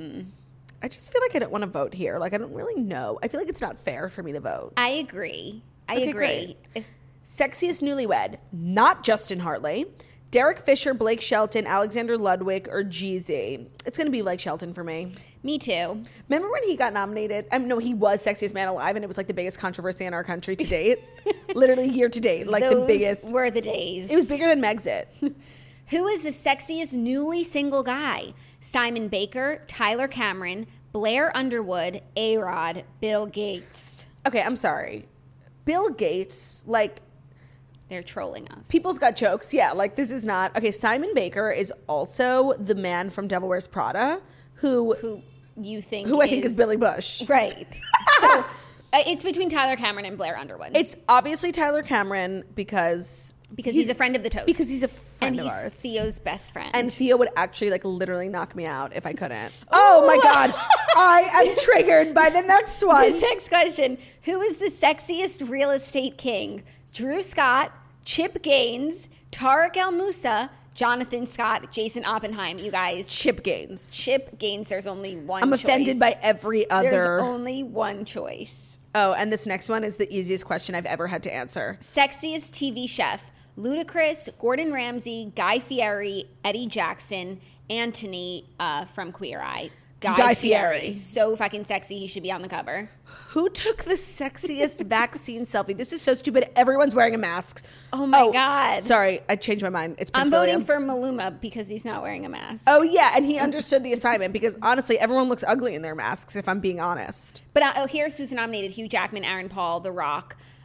I just feel like I don't want to vote here. Like I don't really know. I feel like it's not fair for me to vote. I agree. I Okay, agree. great. If, Sexiest newlywed, not Justin Hartley. Derek Fisher, Blake Shelton, Alexander Ludwig, or Jeezy. It's going to be Blake Shelton for me. me too. Remember when he got nominated? No, he was Sexiest Man Alive, and it was like the biggest controversy in our country to date. Literally year to date, like the Those biggest. were the days. It was bigger than Megxit. Who is the sexiest newly single guy? Simon Baker, Tyler Cameron, Blair Underwood, A-Rod, Bill Gates. Okay, I'm sorry. Bill Gates, like, They're trolling us. people's got jokes. Yeah, like this is not. Okay, Simon Baker is also the man from Devil Wears Prada who you think I think is Billy Bush. Right. So it's between Tyler Cameron and Blair Underwood. It's obviously Tyler Cameron because he's a friend of the Toast. Because he's a friend and of he's ours. Theo's best friend. And Theo would actually like literally knock me out if I couldn't. Oh my god. I am triggered by the next one. The next question. Who is the sexiest real estate king? Drew Scott, Chip Gaines, Tarek El Moussa, Jonathan Scott, Jason Oppenheim. You guys. Chip Gaines. Chip Gaines, there's only one I'm choice. offended by every other. There's only one choice. Oh, and this next one is the easiest question I've ever had to answer. Sexiest TV chef. Ludacris, Gordon Ramsay, Guy Fieri, Eddie Jackson, Anthony from Queer Eye. Guy Fieri. So fucking sexy, he should be on the cover. Who took the sexiest vaccine selfie? This is so stupid. Everyone's wearing a mask. Oh my God. Sorry, I changed my mind. It's Prince I'm William. voting for Maluma because he's not wearing a mask. Oh yeah, and he understood the assignment because honestly, everyone looks ugly in their masks. If I'm being honest. But here's who's nominated: Hugh Jackman, Aaron Paul, The Rock,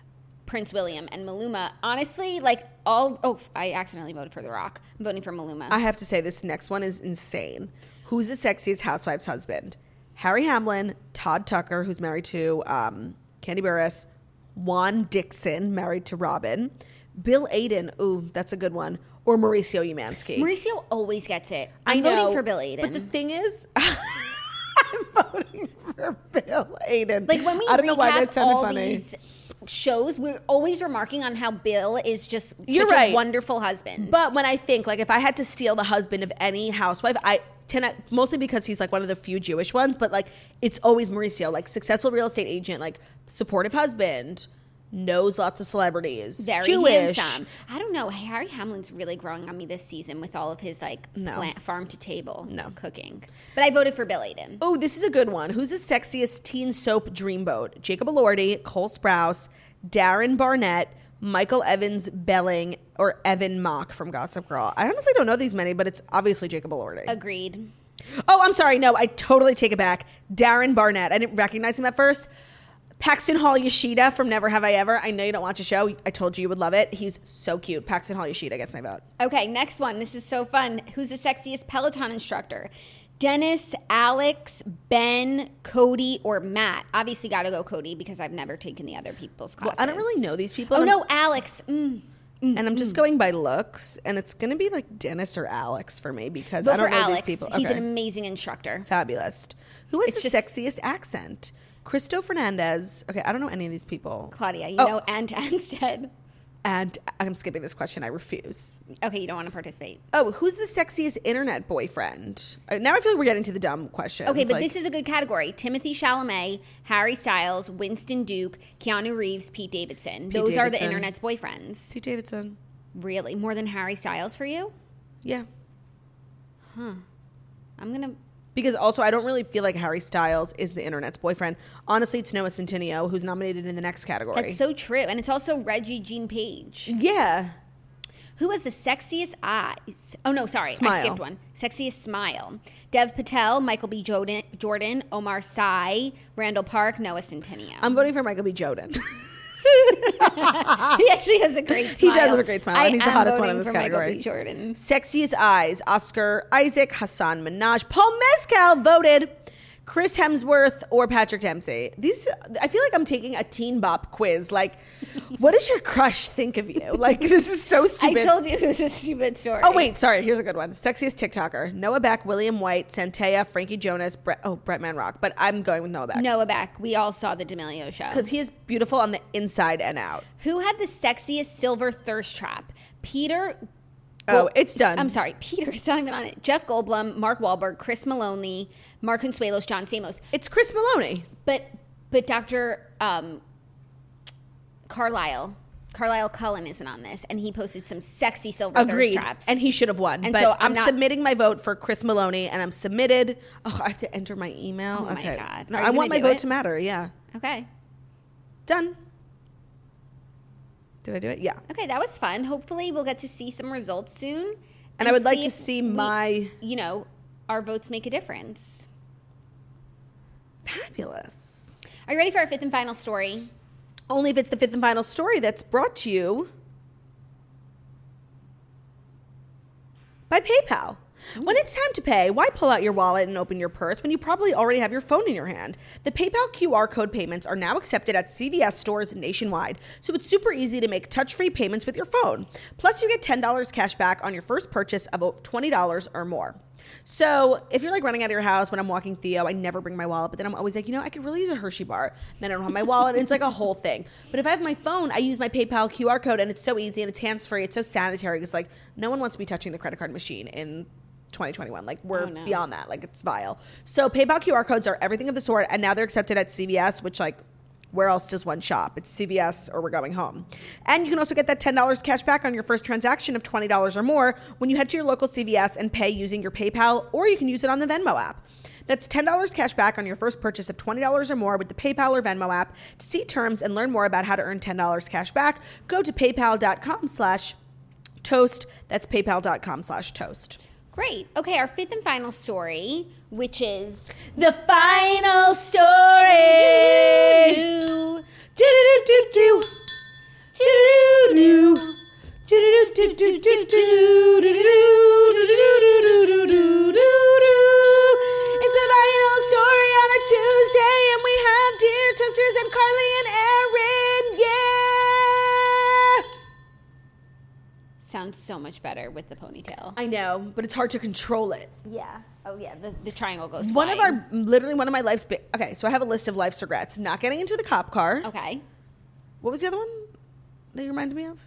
Prince William and Maluma. Honestly, like I accidentally voted for The Rock. I'm voting for Maluma. I have to say, this next one is insane. Who's the sexiest housewife's husband? Harry Hamlin, Todd Tucker, who's married to Candy Burris, Juan Dixon, married to Robin, Bill Aiden, ooh, that's a good one, or Mauricio Umansky. Mauricio always gets it. I'm I know, voting for Bill Aiden. But the thing is, I'm voting for Bill Aiden. Like when we I don't know why that recap sounded all funny. these shows, we're always remarking on how Bill is just You're such right. a wonderful husband. But when I think, like, if I had to steal the husband of any housewife, I tend to, mostly because he's like one of the few Jewish ones, but like it's always Mauricio, like successful real estate agent, like supportive husband, knows lots of celebrities, Very Jewish. handsome. I don't know. Harry Hamlin's really growing on me this season with all of his like farm to table cooking. But I voted for Bill Aiden. Oh, this is a good one. Who's the sexiest teen soap dreamboat? Jacob Elordi, Cole Sprouse, Darren Barnett, Michael Evans Belling, or Evan Mock from Gossip Girl. I honestly don't know these many, but it's obviously Jacob Elordi. Agreed. Oh, I'm sorry. No, I totally take it back. Darren Barnett. I didn't recognize him at first. Paxton Hall Yoshida from Never Have I Ever. I know you don't watch a show. I told you you would love it. He's so cute. Paxton Hall Yoshida gets my vote. Okay, next one. This is so fun. Who's the sexiest Peloton instructor? Dennis, Alex, Ben, Cody, or Matt? Obviously got to go Cody because I've never taken the other people's classes. Well, I don't really know these people. Oh, and no, Alex. and I'm just going by looks, and it's going to be like Dennis or Alex for me because Vote I don't for know Alex. these people. He's Okay. an amazing instructor. Fabulous. Who has It's the just- sexiest accent? Cristo Fernandez. Okay, I don't know any of these people. Claudia, you Oh. know Ann Anstead. And I'm skipping this question. I refuse. Okay, you don't want to participate. Oh, who's the sexiest internet boyfriend? Now I feel like we're getting to the dumb questions. Okay, but like, this is a good category. Timothy Chalamet, Harry Styles, Winston Duke, Keanu Reeves, Pete Davidson. Those are the Davidson. internet's boyfriends. Pete Davidson. Really? More than Harry Styles for you? Yeah. I'm going to... Because also, I don't really feel like Harry Styles is the internet's boyfriend. Honestly, it's Noah Centineo, who's nominated in the next category. That's so true. And it's also Reggie Jean Page. Yeah. Who has the sexiest eyes? Oh, no, sorry. Smile. I skipped one. Sexiest smile. Dev Patel, Michael B. Jordan, Omar Sy, Randall Park, Noah Centineo. I'm voting for Michael B. Jordan. He actually has a great smile. He does have a great smile, and he's the hottest one in this voting for category. Michael B. Jordan. Sexiest eyes, Oscar Isaac, Hassan Minaj, Paul Mescal voted, Chris Hemsworth, or Patrick Dempsey. These, I feel like I'm taking a teen bop quiz. Like, what does your crush think of you? Like, this is so I stupid. told you it was a stupid story. Oh, wait, sorry. Here's a good one. Sexiest TikToker, Noah Beck, William White, Santea, Frankie Jonas, Brett Manrock. But I'm going with Noah Beck. Noah Beck. We all saw the D'Amelio show. Because he is beautiful on the inside and out. Who had the sexiest silver thirst trap? Peter... Oh, it's done. I'm sorry, Peter. It's not even on it. Jeff Goldblum, Mark Wahlberg, Chris Maloney, Mark Consuelos, John Stamos. It's Chris Maloney. But Dr. Carlisle Cullen isn't on this, and he posted some sexy silver Agreed. thirst traps. And he should have won. And but so I'm not- submitting my vote for Chris Maloney, and I'm submitted. Oh, I have to enter my email. Oh, my okay. God. No, Are you I want my gonna do vote it? to matter. Yeah. Okay. Done. Did I do it? Yeah. Okay, that was fun. Hopefully, we'll get to see some results soon. And I would like to if see we- my... our votes make a difference. Fabulous. Are you ready for our fifth and final story? Only if it's the fifth and final story that's brought to you by PayPal. When it's time to pay, why pull out your wallet and open your purse when you probably already have your phone in your hand? The PayPal QR code payments are now accepted at CVS stores nationwide, so it's super easy to make touch-free payments with your phone. Plus, you get $10 cash back on your first purchase of $20 or more. So if you're like running out of your house when I'm walking Theo, I never bring my wallet, but then I'm always like, I could really use a Hershey bar. Then I don't have my wallet, and it's like a whole thing. But if I have my phone, I use my PayPal QR code, and it's so easy, and it's hands-free, it's so sanitary. It's like, no one wants to be touching the credit card machine in 2021. Like, we're beyond that. Like, it's vile. So PayPal QR codes are everything of the sort, and now they're accepted at CVS, which, like, where else does one shop? It's CVS or we're going home. And you can also get that $10 cash back on your first transaction of $20 or more when you head to your local CVS and pay using your PayPal, or you can use it on the Venmo app. That's $10 cash back on your first purchase of $20 or more with the PayPal or Venmo app. To see terms and learn more about how to earn $10 cash back, go to paypal.com/toast. That's paypal.com/toast. Great. Okay, our fifth and final story, which is The final story. It's a vinyl story on a Tuesday, and we have Dear Toasters and Carly and Erin. Yeah! Sounds so much better with the ponytail. I know, but it's hard to control it. Yeah. Oh yeah. The triangle goes. One of flying. literally one of my life's big. Okay, so I have a list of life's regrets: not getting into the cop car. Okay. What was the other one that you reminded me of?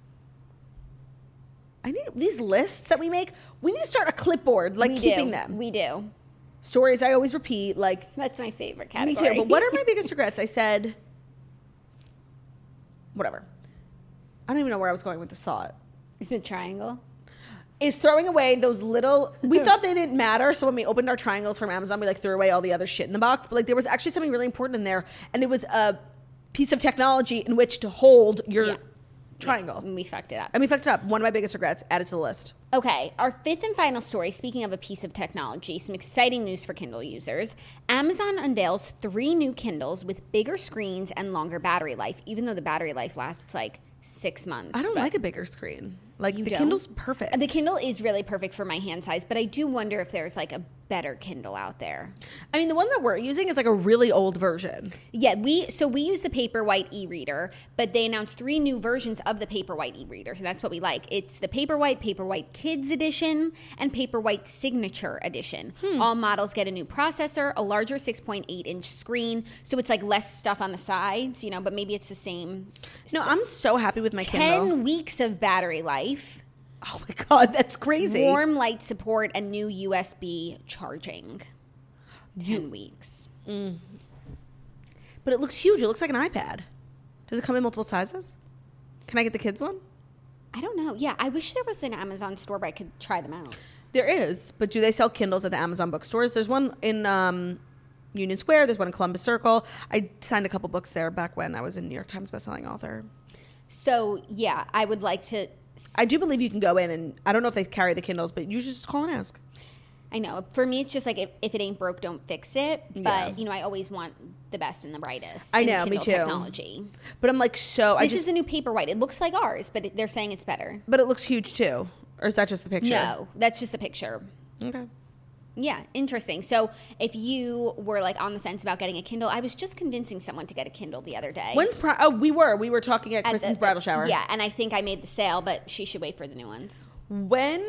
I need these lists that we make. We need to start a clipboard, like We keeping do. them. We do. Stories I always repeat, like That's my favorite me category. too. But what are my biggest regrets? I said, whatever. I don't even know where I was going with this thought. The triangle. Is throwing away those little. We thought they didn't matter, so when we opened our triangles from Amazon, we like threw away all the other shit in the box. But like there was actually something really important in there, and it was a piece of technology in which to hold your Yeah. triangle. And we fucked it up. And we fucked it up. One of my biggest regrets. Add it to the list. Okay, our fifth and final story, speaking of a piece of technology, some exciting news for Kindle users. Amazon unveils 3 new Kindles with bigger screens and longer battery life, even though the battery life lasts like 6 months. I don't but- like a bigger screen. Like You the don't? Kindle's perfect. The Kindle is really perfect for my hand size, but I do wonder if there's like a better Kindle out there. I mean, the one that we're using is like a really old version. Yeah, we use the Paperwhite e-reader, but they announced 3 new versions of the Paperwhite e-reader, so that's what we like. It's the Paperwhite Kids Edition, and Paperwhite Signature Edition. All models get a new processor, a larger 6.8-inch screen, so it's like less stuff on the sides, you know, but maybe it's the same. No, I'm so happy with my 10 Kindle. weeks of battery life, Oh my god, that's crazy. warm light support, and new USB charging. 10 weeks. But it looks huge. It looks like an iPad. Does it come in multiple sizes? Can I get the kids one? I don't know. Yeah, I wish there was an Amazon store where I could try them out. There is, but do they sell Kindles at the Amazon bookstores? There's one in Union Square. There's one in Columbus Circle. I signed a couple books there back when I was a New York Times bestselling author. So, yeah, I would like to... I do believe you can go in, and I don't know if they carry the Kindles, but you should just call and ask. I know. For me, it's just like if it ain't broke, don't fix it. But, Yeah. you know, I always want the best and the brightest. I in know, me Kindle too. Technology. But I'm like, so This is the new Paperwhite. It looks like ours, but they're saying it's better. but it looks huge too. Or is that just the picture? No, that's just a picture. Okay. Yeah, interesting. So if you were like on the fence about getting a Kindle, I was just convincing someone to get a Kindle the other day. When's we were talking at Kristen's bridal shower. Yeah, and I think I made the sale, but she should wait for the new ones. When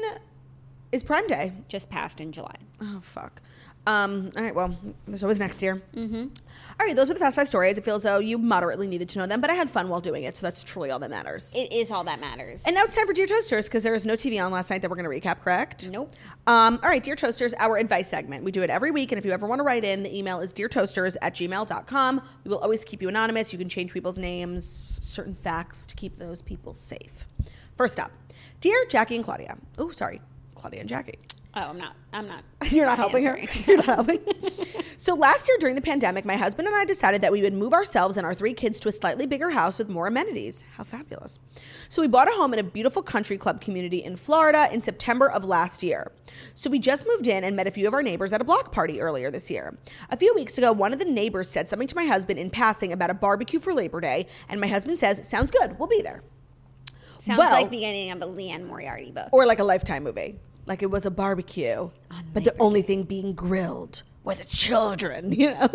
is Prime Day? Just passed in July. Oh fuck. All right, well, there's always next year. Mm-hmm. All right, those were the Fast 5 stories. It feels as though you moderately needed to know them, but I had fun while doing it, so that's truly all that matters. It is all that matters. And now it's time for Dear Toasters, because there was no TV on last night that we're going to recap, correct? Nope. All right, Dear Toasters, our advice segment. We do it every week, and if you ever want to write in, the email is deartoasters@gmail.com. We will always keep you anonymous. You can change people's names, certain facts to keep those people safe. First up, Dear Jackie and Claudia. Oh, sorry, Claudia and Jackie. Oh, I'm not. You're not helping her? answering. You're not helping? So last year during the pandemic, my husband and I decided that we would move ourselves and our 3 kids to a slightly bigger house with more amenities. How fabulous. So we bought a home in a beautiful country club community in Florida in September of last year. So we just moved in and met a few of our neighbors at a block party earlier this year. A few weeks ago, one of the neighbors said something to my husband in passing about a barbecue for Labor Day, and my husband says, "Sounds good, we'll be there." Sounds Well- like beginning of a Leanne Moriarty book. Or like a Lifetime movie. Like it was a barbecue, but the only thing being grilled were the children, you know?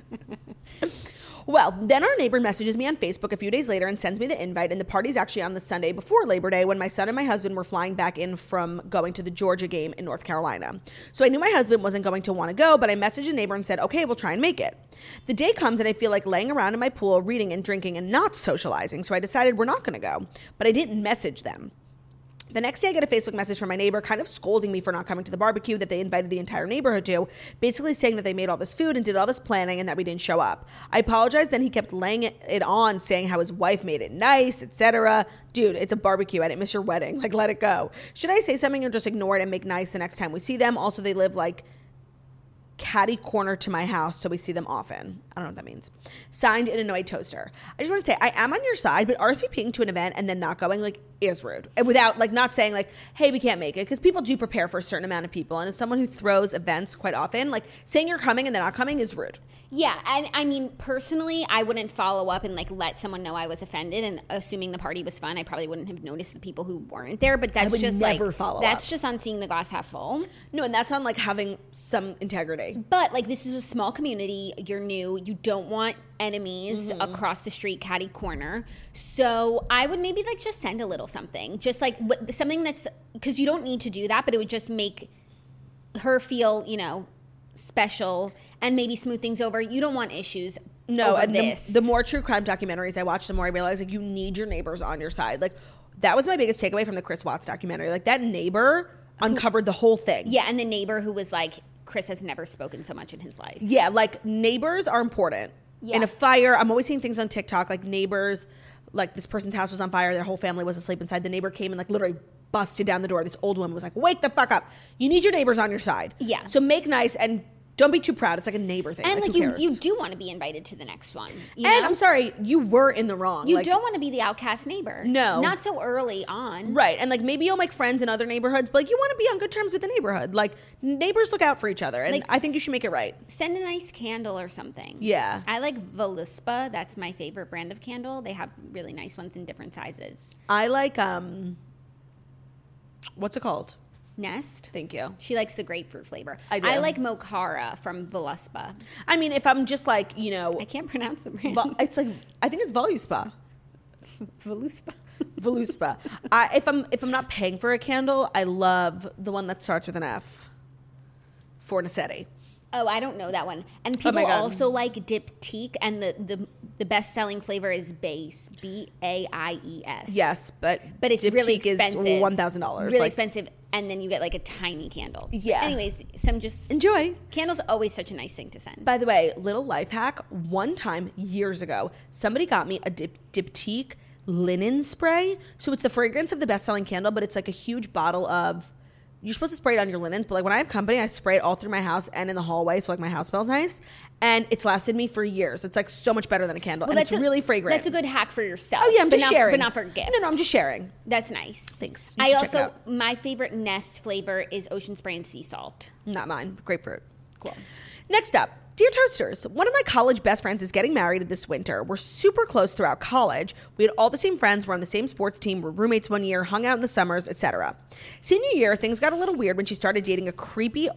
Well, then our neighbor messages me on Facebook a few days later and sends me the invite, and the party's actually on the Sunday before Labor Day when my son and my husband were flying back in from going to the Georgia game in North Carolina. So I knew my husband wasn't going to want to go, but I messaged a neighbor and said, okay, we'll try and make it. The day comes and I feel like laying around in my pool, reading and drinking and not socializing, so I decided we're not going to go, but I didn't message them. The next day, I get a Facebook message from my neighbor kind of scolding me for not coming to the barbecue that they invited the entire neighborhood to, basically saying that they made all this food and did all this planning and that we didn't show up. I apologized, then he kept laying it on, saying how his wife made it nice, etc. Dude, it's a barbecue. I didn't miss your wedding. Like, let it go. Should I say something or just ignore it and make nice the next time we see them? Also, they live like catty corner to my house, so we see them often. I don't know what that means. Signed, an annoyed toaster. I just want to say, I am on your side, but RSVPing to an event and then not going, like, is rude. And without, like, not saying, like, hey, we can't make it. Because people do prepare for a certain amount of people. And as someone who throws events quite often, like, saying you're coming and then not coming is rude. Yeah, and I mean, personally, I wouldn't follow up and, like, let someone know I was offended. And assuming the party was fun, I probably wouldn't have noticed the people who weren't there. But that's just, never like, follow that's up. just on seeing the glass half full. No, and that's on, like, having some integrity. But, like, this is a small community. You're new. You don't want enemies across the street, catty corner. So I would maybe, like, just send a little something. Just, like, something that's, because you don't need to do that, but it would just make her feel, you know, special and maybe smooth things over. You don't want issues. No, over and this. the more true crime documentaries I watch, the more I realize, like, you need your neighbors on your side. Like, that was my biggest takeaway from the Chris Watts documentary. Like, that neighbor uncovered the whole thing. Yeah, and the neighbor who was like, Chris has never spoken so much in his life. Yeah, like, neighbors are important. Yeah. In a fire, I'm always seeing things on TikTok, like, neighbors, like, this person's house was on fire, their whole family was asleep inside. The neighbor came and, like, literally busted down the door. This old woman was like, wake the fuck up. You need your neighbors on your side. Yeah. So make nice and don't be too proud. It's like a neighbor thing. And, like, who cares? you do want to be invited to the next one. You And know? I'm sorry, you were in the wrong. You like, don't want to be the outcast neighbor. No. Not so early on. Right. And, like, maybe you'll make friends in other neighborhoods, but, like, you want to be on good terms with the neighborhood. Like, neighbors look out for each other, and Like, I think you should make it right. Send a nice candle or something. Yeah. I like Voluspa. That's my favorite brand of candle. They have really nice ones in different sizes. I like, what's it called? Nest. Thank you. She likes the grapefruit flavor. I do. I like Mokhara from Voluspa. I mean, if I'm just, like, you know, I can't pronounce the brand. it's like, I think it's Voluspa. Voluspa. Voluspa. If I'm not paying for a candle, I love the one that starts with an F. Fornicetti. Oh, I don't know that one. And Oh my people God. also like Diptyque, and the best-selling flavor is Baies, Baies. Yes, but But it's really Diptyque expensive. is $1,000. Really Like, expensive, and then you get, like, a tiny candle. Yeah. Anyways, some just... Enjoy. Candles are always such a nice thing to send. By the way, little life hack. One time years ago, somebody got me a Diptyque linen spray. So it's the fragrance of the best-selling candle, but it's like a huge bottle of. You're supposed to spray it on your linens, but, like, when I have company, I spray it all through my house and in the hallway, so, like, my house smells nice. And it's lasted me for years. It's, like, so much better than a candle, and it's really fragrant. That's a good hack for yourself. Oh yeah, I'm but just not, sharing, but not for a gift. No, I'm just sharing. That's nice. Thanks. You I should check it also out. my favorite Nest flavor is Ocean Spray and Sea Salt. Not mine. Grapefruit. Cool. Next up, dear Toasters, one of my college best friends is getting married this winter. We're super close throughout college. We had all the same friends. We're on the same sports team. We're roommates one year, hung out in the summers, etc. Senior year, things got a little weird when she started dating a creepy,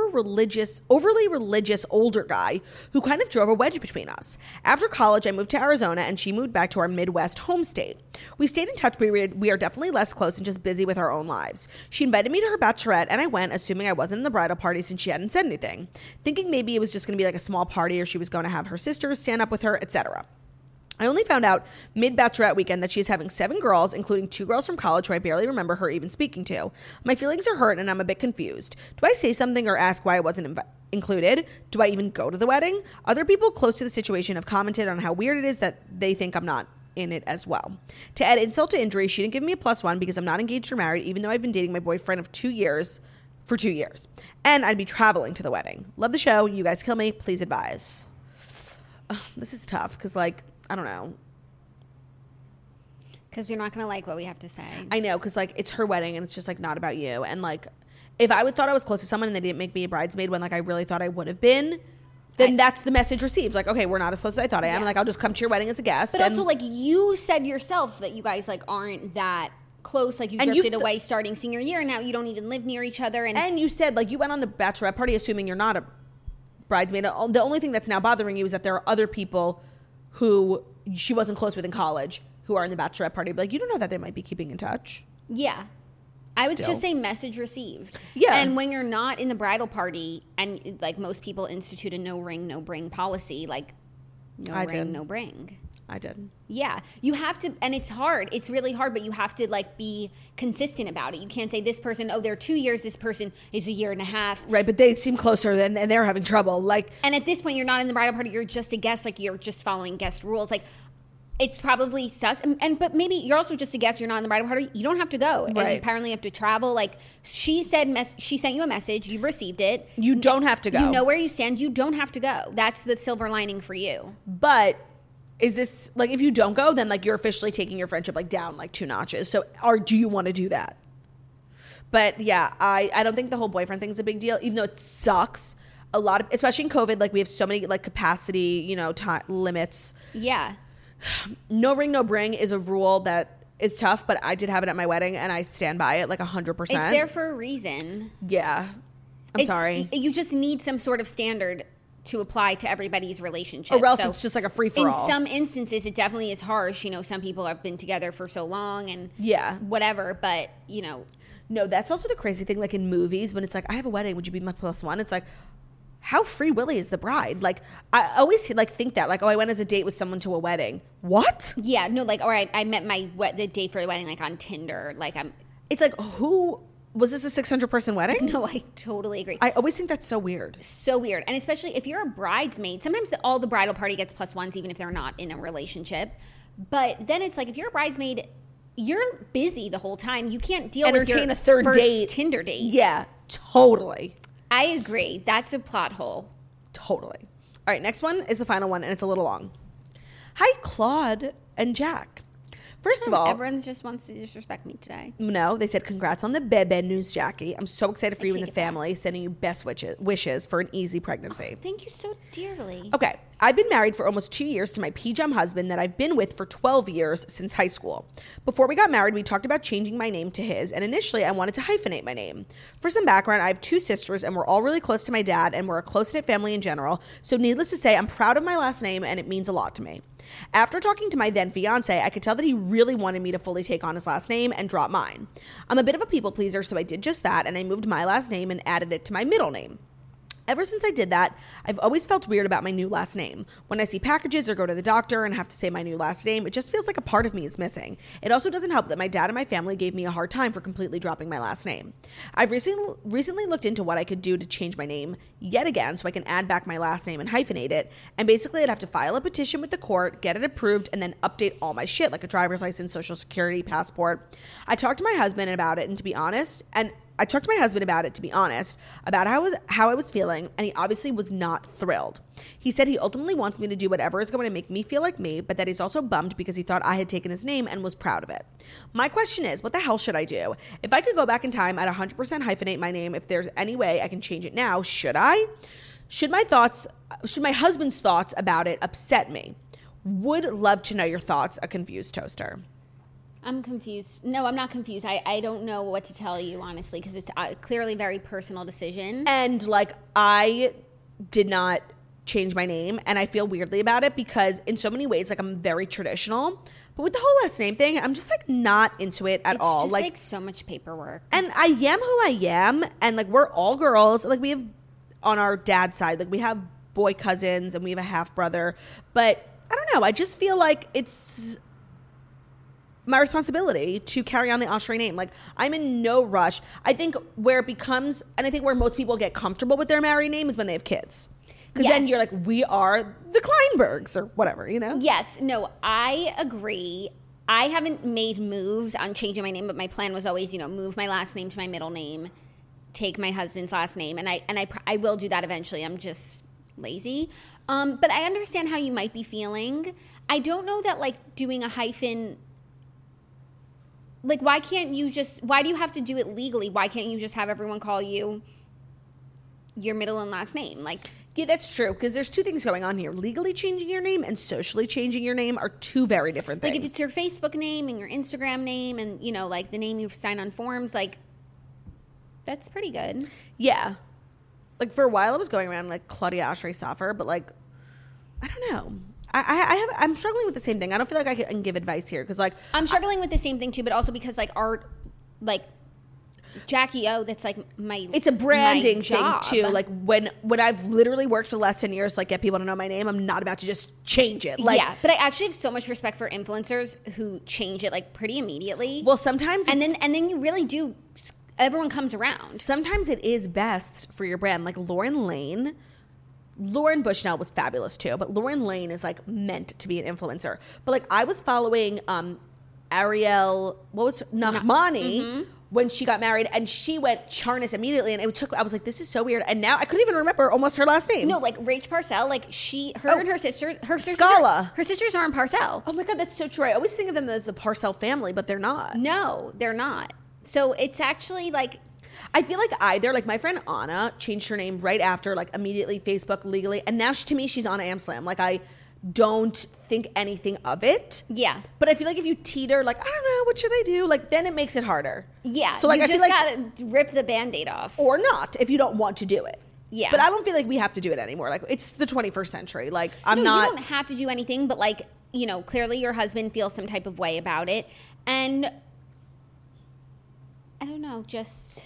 overly religious older guy who kind of drove a wedge between us. After college, I moved to Arizona, and she moved back to our Midwest home state. We stayed in touch, but we are definitely less close and just busy with our own lives. She invited me to her bachelorette, and I went, assuming I wasn't in the bridal party since she hadn't said anything, thinking maybe it was just going to be like a small party, or she was going to have her sisters stand up with her, etc. I only found out mid-bachelorette weekend that she's having 7 girls, including 2 girls from college who I barely remember her even speaking to. My feelings are hurt, and I'm a bit confused. Do I say something or ask why I wasn't included? Do I even go to the wedding? Other people close to the situation have commented on how weird it is that they think I'm not in it as well. To add insult to injury, she didn't give me a +1 because I'm not engaged or married, even though I've been dating my boyfriend of 2 years for 2 years. And I'd be traveling to the wedding. Love the show. You guys kill me. Please advise. This is tough because, like, I don't know. Because you're not going to like what we have to say. I know, because, like, it's her wedding and it's just, like, not about you. And, like, if I thought I was close to someone and they didn't make me a bridesmaid when, like, I really thought I would have been, then that's the message received. Like, okay, we're not as close as I thought I am. Yeah. Like, I'll just come to your wedding as a guest. But also, like, you said yourself that you guys, like, aren't that close. Like, you And drifted away starting senior year, and now you don't even live near each other. And you said, like, you went on the bachelorette party assuming you're not a bridesmaid. The only thing that's now bothering you is that there are other people who she wasn't close with in college who are in the bachelorette party. But, like, you don't know that they might be keeping in touch. Yeah. I would Still. just say message received. Yeah. And when you're not in the bridal party, and, like, most people institute a no ring, no bring policy, like, no I ring, did. no bring. I did. Yeah. You have to, and it's hard. It's really hard, but you have to, like, be consistent about it. You can't say this person, oh, they're 2 years, this person is a year and a half. Right, but they seem closer and they're having trouble. Like, And at this point, you're not in the bridal party. You're just a guest. Like, you're just following guest rules. Like, it probably sucks. But maybe you're also just a guest. You're not in the bridal party. You don't have to go. And Right. apparently you have to travel. Like, she said, she sent you a message. You received it. you don't have to go. You know where you stand. You don't have to go. That's the silver lining for you. But is this like, if you don't go, then like you're officially taking your friendship like down like 2 notches. So, or do you want to do that? But yeah, I don't think the whole boyfriend thing is a big deal, even though it sucks. A lot of, especially in COVID, like we have so many like capacity, you know, limits. Yeah. No ring, no bring is a rule that is tough, but I did have it at my wedding and I stand by it like 100%. It's there for a reason. Yeah. I'm sorry. You just need some sort of standard to apply to everybody's relationship. Or else it's just like a free-for-all. In some instances, it definitely is harsh. You know, some people have been together for so long and whatever, but, you know. No, that's also the crazy thing, like in movies, when it's like, I have a wedding, would you be my +1? It's like, how free willy is the bride? Like, I always like think that, like, oh, I went as a date with someone to a wedding. What? Yeah, no, like, all right, I met the date for the wedding, like, on Tinder. Like, It's like, who... Was this a 600-person wedding? No, I totally agree. I always think that's so weird. So weird. And especially if you're a bridesmaid, sometimes all the bridal party gets +1s, even if they're not in a relationship. But then it's like, if you're a bridesmaid, you're busy the whole time. You can't deal with your a third first date. Tinder date. Yeah, totally. I agree. That's a plot hole. Totally. All right, next one is the final one, and it's a little long. Hi, Claude and Jack. First of all... Everyone just wants to disrespect me today. No, they said, congrats on the bebe news, Jackie. I'm so excited for you and the family. Sending you best wishes for an easy pregnancy. Oh, thank you so dearly. Okay. I've been married for almost 2 years to my PJAM husband that I've been with for 12 years since high school. Before we got married, we talked about changing my name to his, and initially I wanted to hyphenate my name. For some background, I have 2 sisters, and we're all really close to my dad, and we're a close-knit family in general, so needless to say, I'm proud of my last name, and it means a lot to me. After talking to my then fiance, I could tell that he really wanted me to fully take on his last name and drop mine. I'm a bit of a people pleaser, so I did just that, and I moved my last name and added it to my middle name. Ever since I did that, I've always felt weird about my new last name. When I see packages or go to the doctor and have to say my new last name, it just feels like a part of me is missing. It also doesn't help that my dad and my family gave me a hard time for completely dropping my last name. I've recently looked into what I could do to change my name yet again so I can add back my last name and hyphenate it, and basically I'd have to file a petition with the court, get it approved, and then update all my shit like a driver's license, social security, passport. I talked to my husband about it, about how I was feeling, and he obviously was not thrilled. He said he ultimately wants me to do whatever is going to make me feel like me, but that he's also bummed because he thought I had taken his name and was proud of it. My question is, what the hell should I do? If I could go back in time, I'd 100% hyphenate my name. If there's any way I can change it now, should I? Should my husband's thoughts about it upset me? Would love to know your thoughts, a confused toaster. I'm confused. No, I'm not confused. I don't know what to tell you, honestly, because it's clearly a very personal decision. And, like, I did not change my name, and I feel weirdly about it because in so many ways, like, I'm very traditional. But with the whole last name thing, I'm just, like, not into it at all. It's just, like, so much paperwork. And I am who I am, and, like, we're all girls. Like, we have, on our dad's side, like, we have boy cousins, and we have a half-brother. But, I don't know. I just feel like it's my responsibility to carry on the Oshry name. Like, I'm in no rush. I think where it becomes, and I think where most people get comfortable with their married name is when they have kids. Because then you're like, we are the Kleinbergs or whatever, you know? Yes. No, I agree. I haven't made moves on changing my name, but my plan was always, you know, move my last name to my middle name, take my husband's last name, and I will do that eventually. I'm just lazy. But I understand how you might be feeling. I don't know that, like, doing a hyphen... Like, why do you have to do it legally? Why can't you just have everyone call you your middle and last name? Like, yeah, that's true, because there's 2 things going on here. Legally changing your name and socially changing your name are 2 very different things. Like, if it's your Facebook name and your Instagram name and, you know, like, the name you sign on forms, like, that's pretty good. Yeah. Like, for a while I was going around, like, Claudia Oshry Safar, but, like, I don't know. I'm struggling with the same thing. I don't feel like I can give advice here because, like, I'm struggling with the same thing too, but also because, like, Jackie O, that's like it's a branding thing too. Like, when I've literally worked for the last 10 years to, like, get people to know my name, I'm not about to just change it. Like, yeah, but I actually have so much respect for influencers who change it, like, pretty immediately. Well, sometimes and then you really do. Everyone comes around. Sometimes it is best for your brand. Like Lauren Bushnell was fabulous too, but Lauren Lane is, like, meant to be an influencer. But, like, I was following Ariel, Nahmani, when she got married, and she went Charnas immediately, and I was like, this is so weird. And now I couldn't even remember almost her last name. No, like Rach Parcell, like and her sisters, Scala. Her sisters aren't Parcell. Oh my God, that's so true. I always think of them as the Parcell family, but they're not. No, they're not. So it's actually like, I feel like either, like my friend Anna changed her name right after, like immediately Facebook legally, and now to me she's Anna Amslam. Like I don't think anything of it. yeah. But I feel like if you teeter, like, I don't know, what should I do? Like, then it makes it harder. Yeah. So, like, you I feel just like, gotta rip the Band-Aid off. or not, if you don't want to do it. Yeah. But I don't feel like we have to do it anymore. Like, it's the 21st century. Like, I'm No, not. you don't have to do anything, but like, you know, clearly your husband feels some type of way about it. And I don't know, just,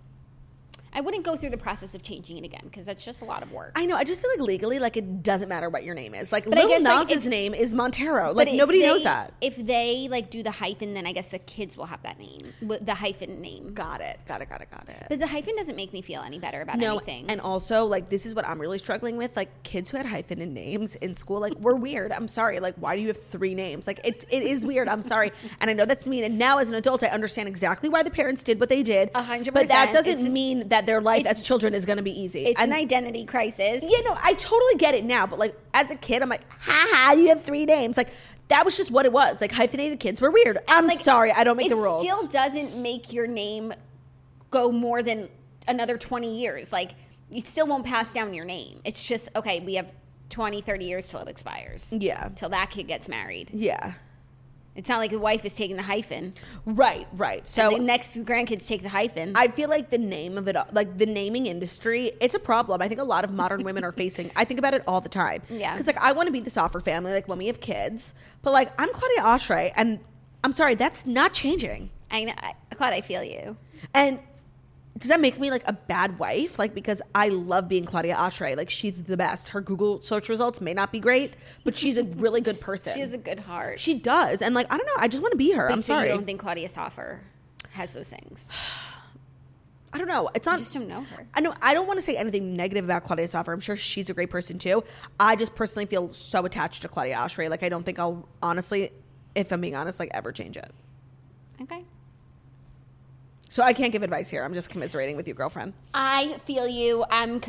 I wouldn't go through the process of changing it again because that's just a lot of work. I know. I just feel like legally, like, it doesn't matter what your name is. Like, But I Lil guess, like, Nas's if- name is Montero. But Like, if nobody they- knows that. If they like do the hyphen, then I guess the kids will have that name, the hyphen name. Got it. But the hyphen doesn't make me feel any better about No, anything. and also, like, this is what I'm really struggling with. Like, kids who had hyphenated names in school, like, we're weird. I'm sorry. Like, why do you have 3 names? Like, it is weird. I'm sorry. And I know that's mean. And now as an adult, I understand exactly why the parents did what they did. 100%. But that doesn't It's just- mean that their life as children is going to be easy. it's And- an identity crisis. Yeah, no, I totally get it now. But, like, as a kid, I'm like, haha, you have 3 names. Like, that was just what it was. Like, hyphenated kids were weird. I'm Like, sorry. I don't make the rules. It still doesn't make your name go more than another 20 years. Like, you still won't pass down your name. It's just, okay, we have 20, 30 years till it expires. Yeah. Till that kid gets married. Yeah. It's not like the wife is taking the hyphen. Right. So The next grandkids take the hyphen. I feel like the name of it, like the naming industry, it's a problem. I think a lot of modern women are facing. I think about it all the time. Yeah. Because, like, I want to be the Soffer family, like, when we have kids. But, like, I'm Claudia Oshry, and I'm sorry, that's not changing. Claude, I feel you. And does that make me, like, a bad wife? Like, because I love being Claudia Oshry. Like, she's the best. Her Google search results may not be great, but she's a really good person. She has a good heart. She does. And, like, I don't know. I just want to be her. But I'm so sorry. You don't think Claudia Soffer has those things? I don't know. It's not. I just don't know her. I know. I don't want to say anything negative about Claudia Soffer. I'm sure she's a great person too. I just personally feel so attached to Claudia Oshry. Like, I don't think I'll honestly, if I'm being honest, like, ever change it. Okay. So I can't give advice here. I'm just commiserating with you, girlfriend. I feel you.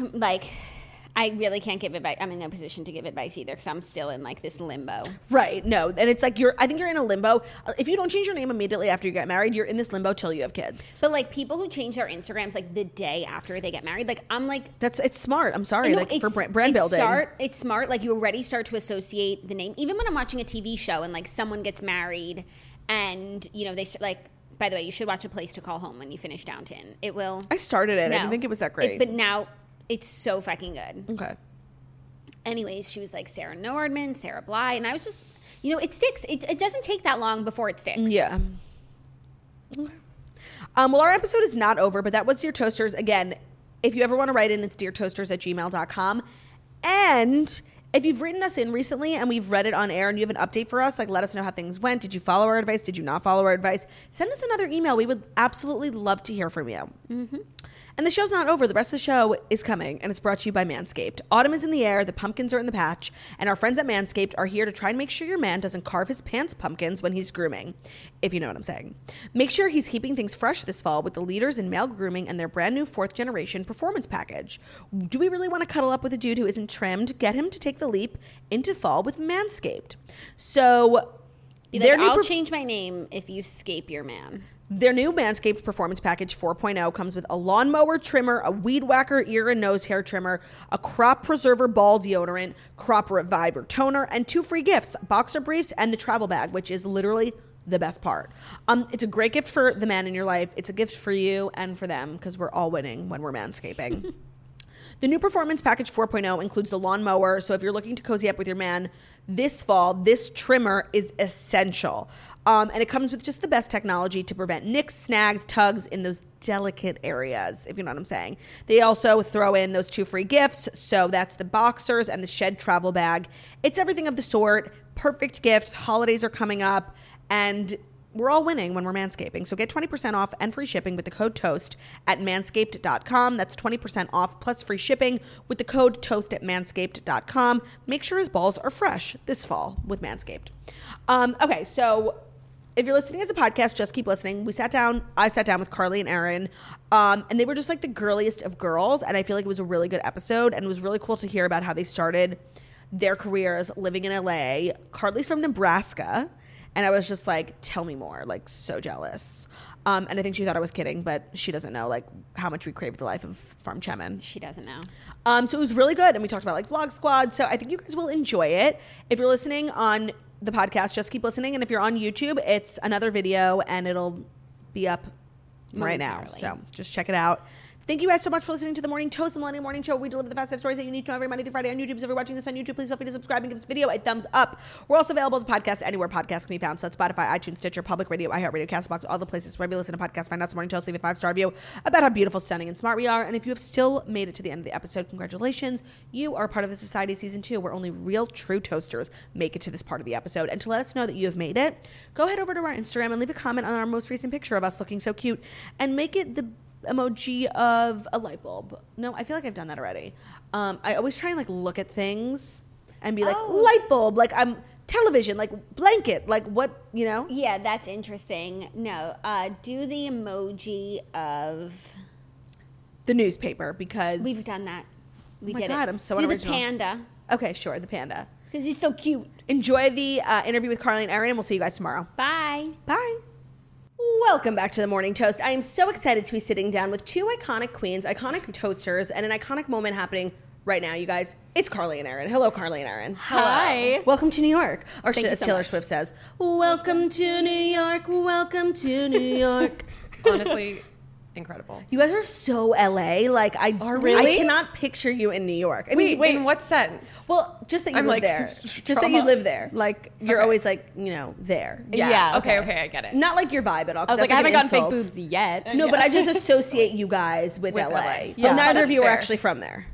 I really can't give advice. I'm in no position to give advice either because I'm still in like this limbo. Right. No. And it's like I think you're in a limbo. If you don't change your name immediately after you get married, you're in this limbo till you have kids. But like people who change their Instagrams like the day after they get married, like I'm like, It's smart. I'm sorry. no, Like, for brand building. It's smart. Like you already start to associate the name. Even when I'm watching a TV show and like someone gets married and, you know, they like, by the way, you should watch A Place to Call Home when you finish Downton. It will. I started it. I No. didn't think it was that great. But now it's so fucking good. Okay. Anyways, she was like Sarah Nordman, Sarah Bly, and I was just, you know, it sticks. It doesn't take that long before it sticks. Yeah. Okay. Well, our episode is not over, but that was Dear Toasters. Again, if you ever want to write in, it's deartoasters@gmail.com. And if you've written us in recently and we've read it on air and you have an update for us, like, let us know how things went. Did you follow our advice? Did you not follow our advice? Send us another email. We would absolutely love to hear from you. Mm-hmm. And the show's not over. The rest of the show is coming, and it's brought to you by Manscaped. Autumn is in the air, the pumpkins are in the patch, and our friends at Manscaped are here to try and make sure your man doesn't carve his pants pumpkins when he's grooming, if you know what I'm saying. Make sure he's keeping things fresh this fall with the leaders in male grooming and their brand new 4th generation performance package. Do we really want to cuddle up with a dude who isn't trimmed? Get him to take the leap into fall with Manscaped. So, Be like, I'll change my name if you scape your man. Their new Manscaped Performance Package 4.0 comes with a lawnmower trimmer, a weed whacker ear and nose hair trimmer, a crop preserver ball deodorant, crop reviver toner, and 2 free gifts, boxer briefs and the travel bag, which is literally the best part. It's a great gift for the man in your life. It's a gift for you and for them because we're all winning when we're manscaping. The new Performance Package 4.0 includes the lawnmower, so if you're looking to cozy up with your man this fall, this trimmer is essential. And it comes with just the best technology to prevent nicks, snags, tugs in those delicate areas, if you know what I'm saying. They also throw in those 2 free gifts, so that's the boxers and the shed travel bag. It's everything of the sort. Perfect gift. Holidays are coming up, and we're all winning when we're manscaping. So get 20% off and free shipping with the code TOAST at manscaped.com. That's 20% off plus free shipping with the code TOAST at manscaped.com. Make sure his balls are fresh this fall with Manscaped. Okay, so if you're listening as a podcast, just keep listening. I sat down with Carly and Aaron, and they were just like the girliest of girls. And I feel like it was a really good episode, and it was really cool to hear about how they started their careers living in LA. Carly's from Nebraska, and I was just like, tell me more, like so jealous. And I think she thought I was kidding, but she doesn't know like how much we crave the life of Farm Chemin. She doesn't know. So it was really good, and we talked about like Vlog Squad. So I think you guys will enjoy it. If you're listening on the podcast, just keep listening, and if you're on YouTube, it's another video, and it'll be up right now. So just check it out. Thank you guys so much for listening to The Morning Toast, the Millennial Morning Show. We deliver the fast 5 stories that you need to know every Monday through Friday on YouTube. So if you're watching this on YouTube, please feel free to subscribe and give this video a thumbs up. We're also available as a podcast anywhere podcasts can be found. So that's Spotify, iTunes, Stitcher, Public Radio, iHeartRadio, CastBox, all the places where you listen to podcasts. Find out The Morning Toast, leave a 5-star review about how beautiful, stunning, and smart we are. And if you have still made it to the end of the episode, congratulations. You are part of the Society Season 2, where only real, true toasters make it to this part of the episode. And to let us know that you have made it, go head over to our Instagram and leave a comment on our most recent picture of us looking so cute, and make it the emoji of a light bulb. No, I feel like I've done that already. I always try and like look at things and be like, light bulb, like I'm television, like blanket, like what, you know? Yeah, that's interesting. No, do the emoji of the newspaper, because we've done that. We my did God, it. I'm so do unoriginal. the panda Okay, sure, the panda. because he's so cute. Enjoy the interview with Carly and Aaron, and we'll see you guys tomorrow. Bye. Bye. Welcome back to The Morning Toast. I am so excited to be sitting down with two iconic queens, iconic toasters, and an iconic moment happening right now, you guys. It's Carly and Aaron. Hello, Carly and Aaron. Hi. Welcome to New York. Or Thank you as so Taylor much. Swift says, welcome to New York, welcome to New York. Honestly, incredible. You guys are so LA. Like, I really? cannot picture you in New York. I Wait, mean, in what sense? well, just that you I'm live like, there. Just that trauma. you live there. Like, you're Okay. always like, you know, there. Yeah. okay. Okay, I get it. Not like your vibe at all. I was like, I haven't gotten fake boobs yet. No, but I just associate you guys with LA. LA. But Yeah, neither of that's you are fair. actually from there.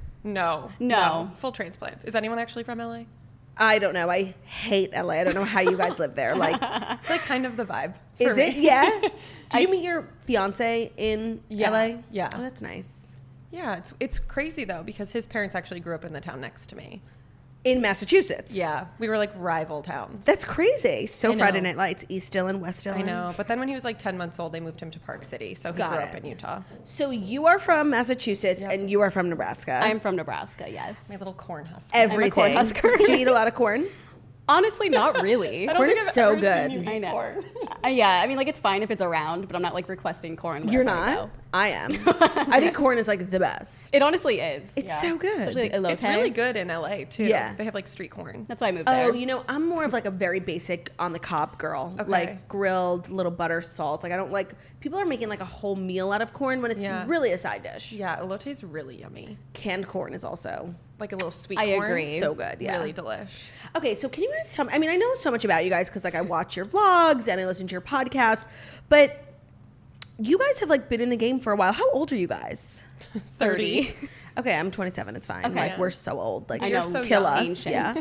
No. Full transplants. Is anyone actually from LA? I don't know. I hate LA. I don't know how you guys live there. Like, It's like kind of the vibe. For is me. it? Yeah. Did you meet your fiance in LA? Yeah. Oh, that's nice. Yeah, it's crazy though because his parents actually grew up in the town next to me. In Massachusetts. Yeah, we were like rival towns. That's crazy. So I Friday know. Night Lights, East Dillon, West Dillon. I know. But then when he was like 10 months old, they moved him to Park City, so he Got grew it. up in Utah. So you are from Massachusetts and you are from Nebraska. I'm from Nebraska, yes. My little corn husk. Everything. Cornhusker. Do you eat a lot of corn? Honestly, not really. Corn is so good. I know. Yeah, I mean, like, it's fine if it's around, but I'm not, like, requesting corn. You're wherever I not? go. I am. I think corn is like the best. It honestly is. It's so good. Especially elote. It's really good in LA too. Yeah. They have like street corn. That's why I moved there. Oh, you know, I'm more of like a very basic on the cob girl. Okay. Like grilled, little butter, salt. Like I don't like, people are making like a whole meal out of corn when it's Yeah. really a side dish. Yeah, elote is really yummy. Canned corn is also Like a little sweet I corn. agree. so good. Yeah. Really delish. Okay, so can you guys tell me? I mean, I know so much about you guys because like I watch your vlogs and I listen to your podcast, but you guys have like been in the game for a while. How old are you guys? 30. Okay, I'm 27. It's fine. Okay. Like we're so old. Like I just know, kill young, us. ancient. Yeah.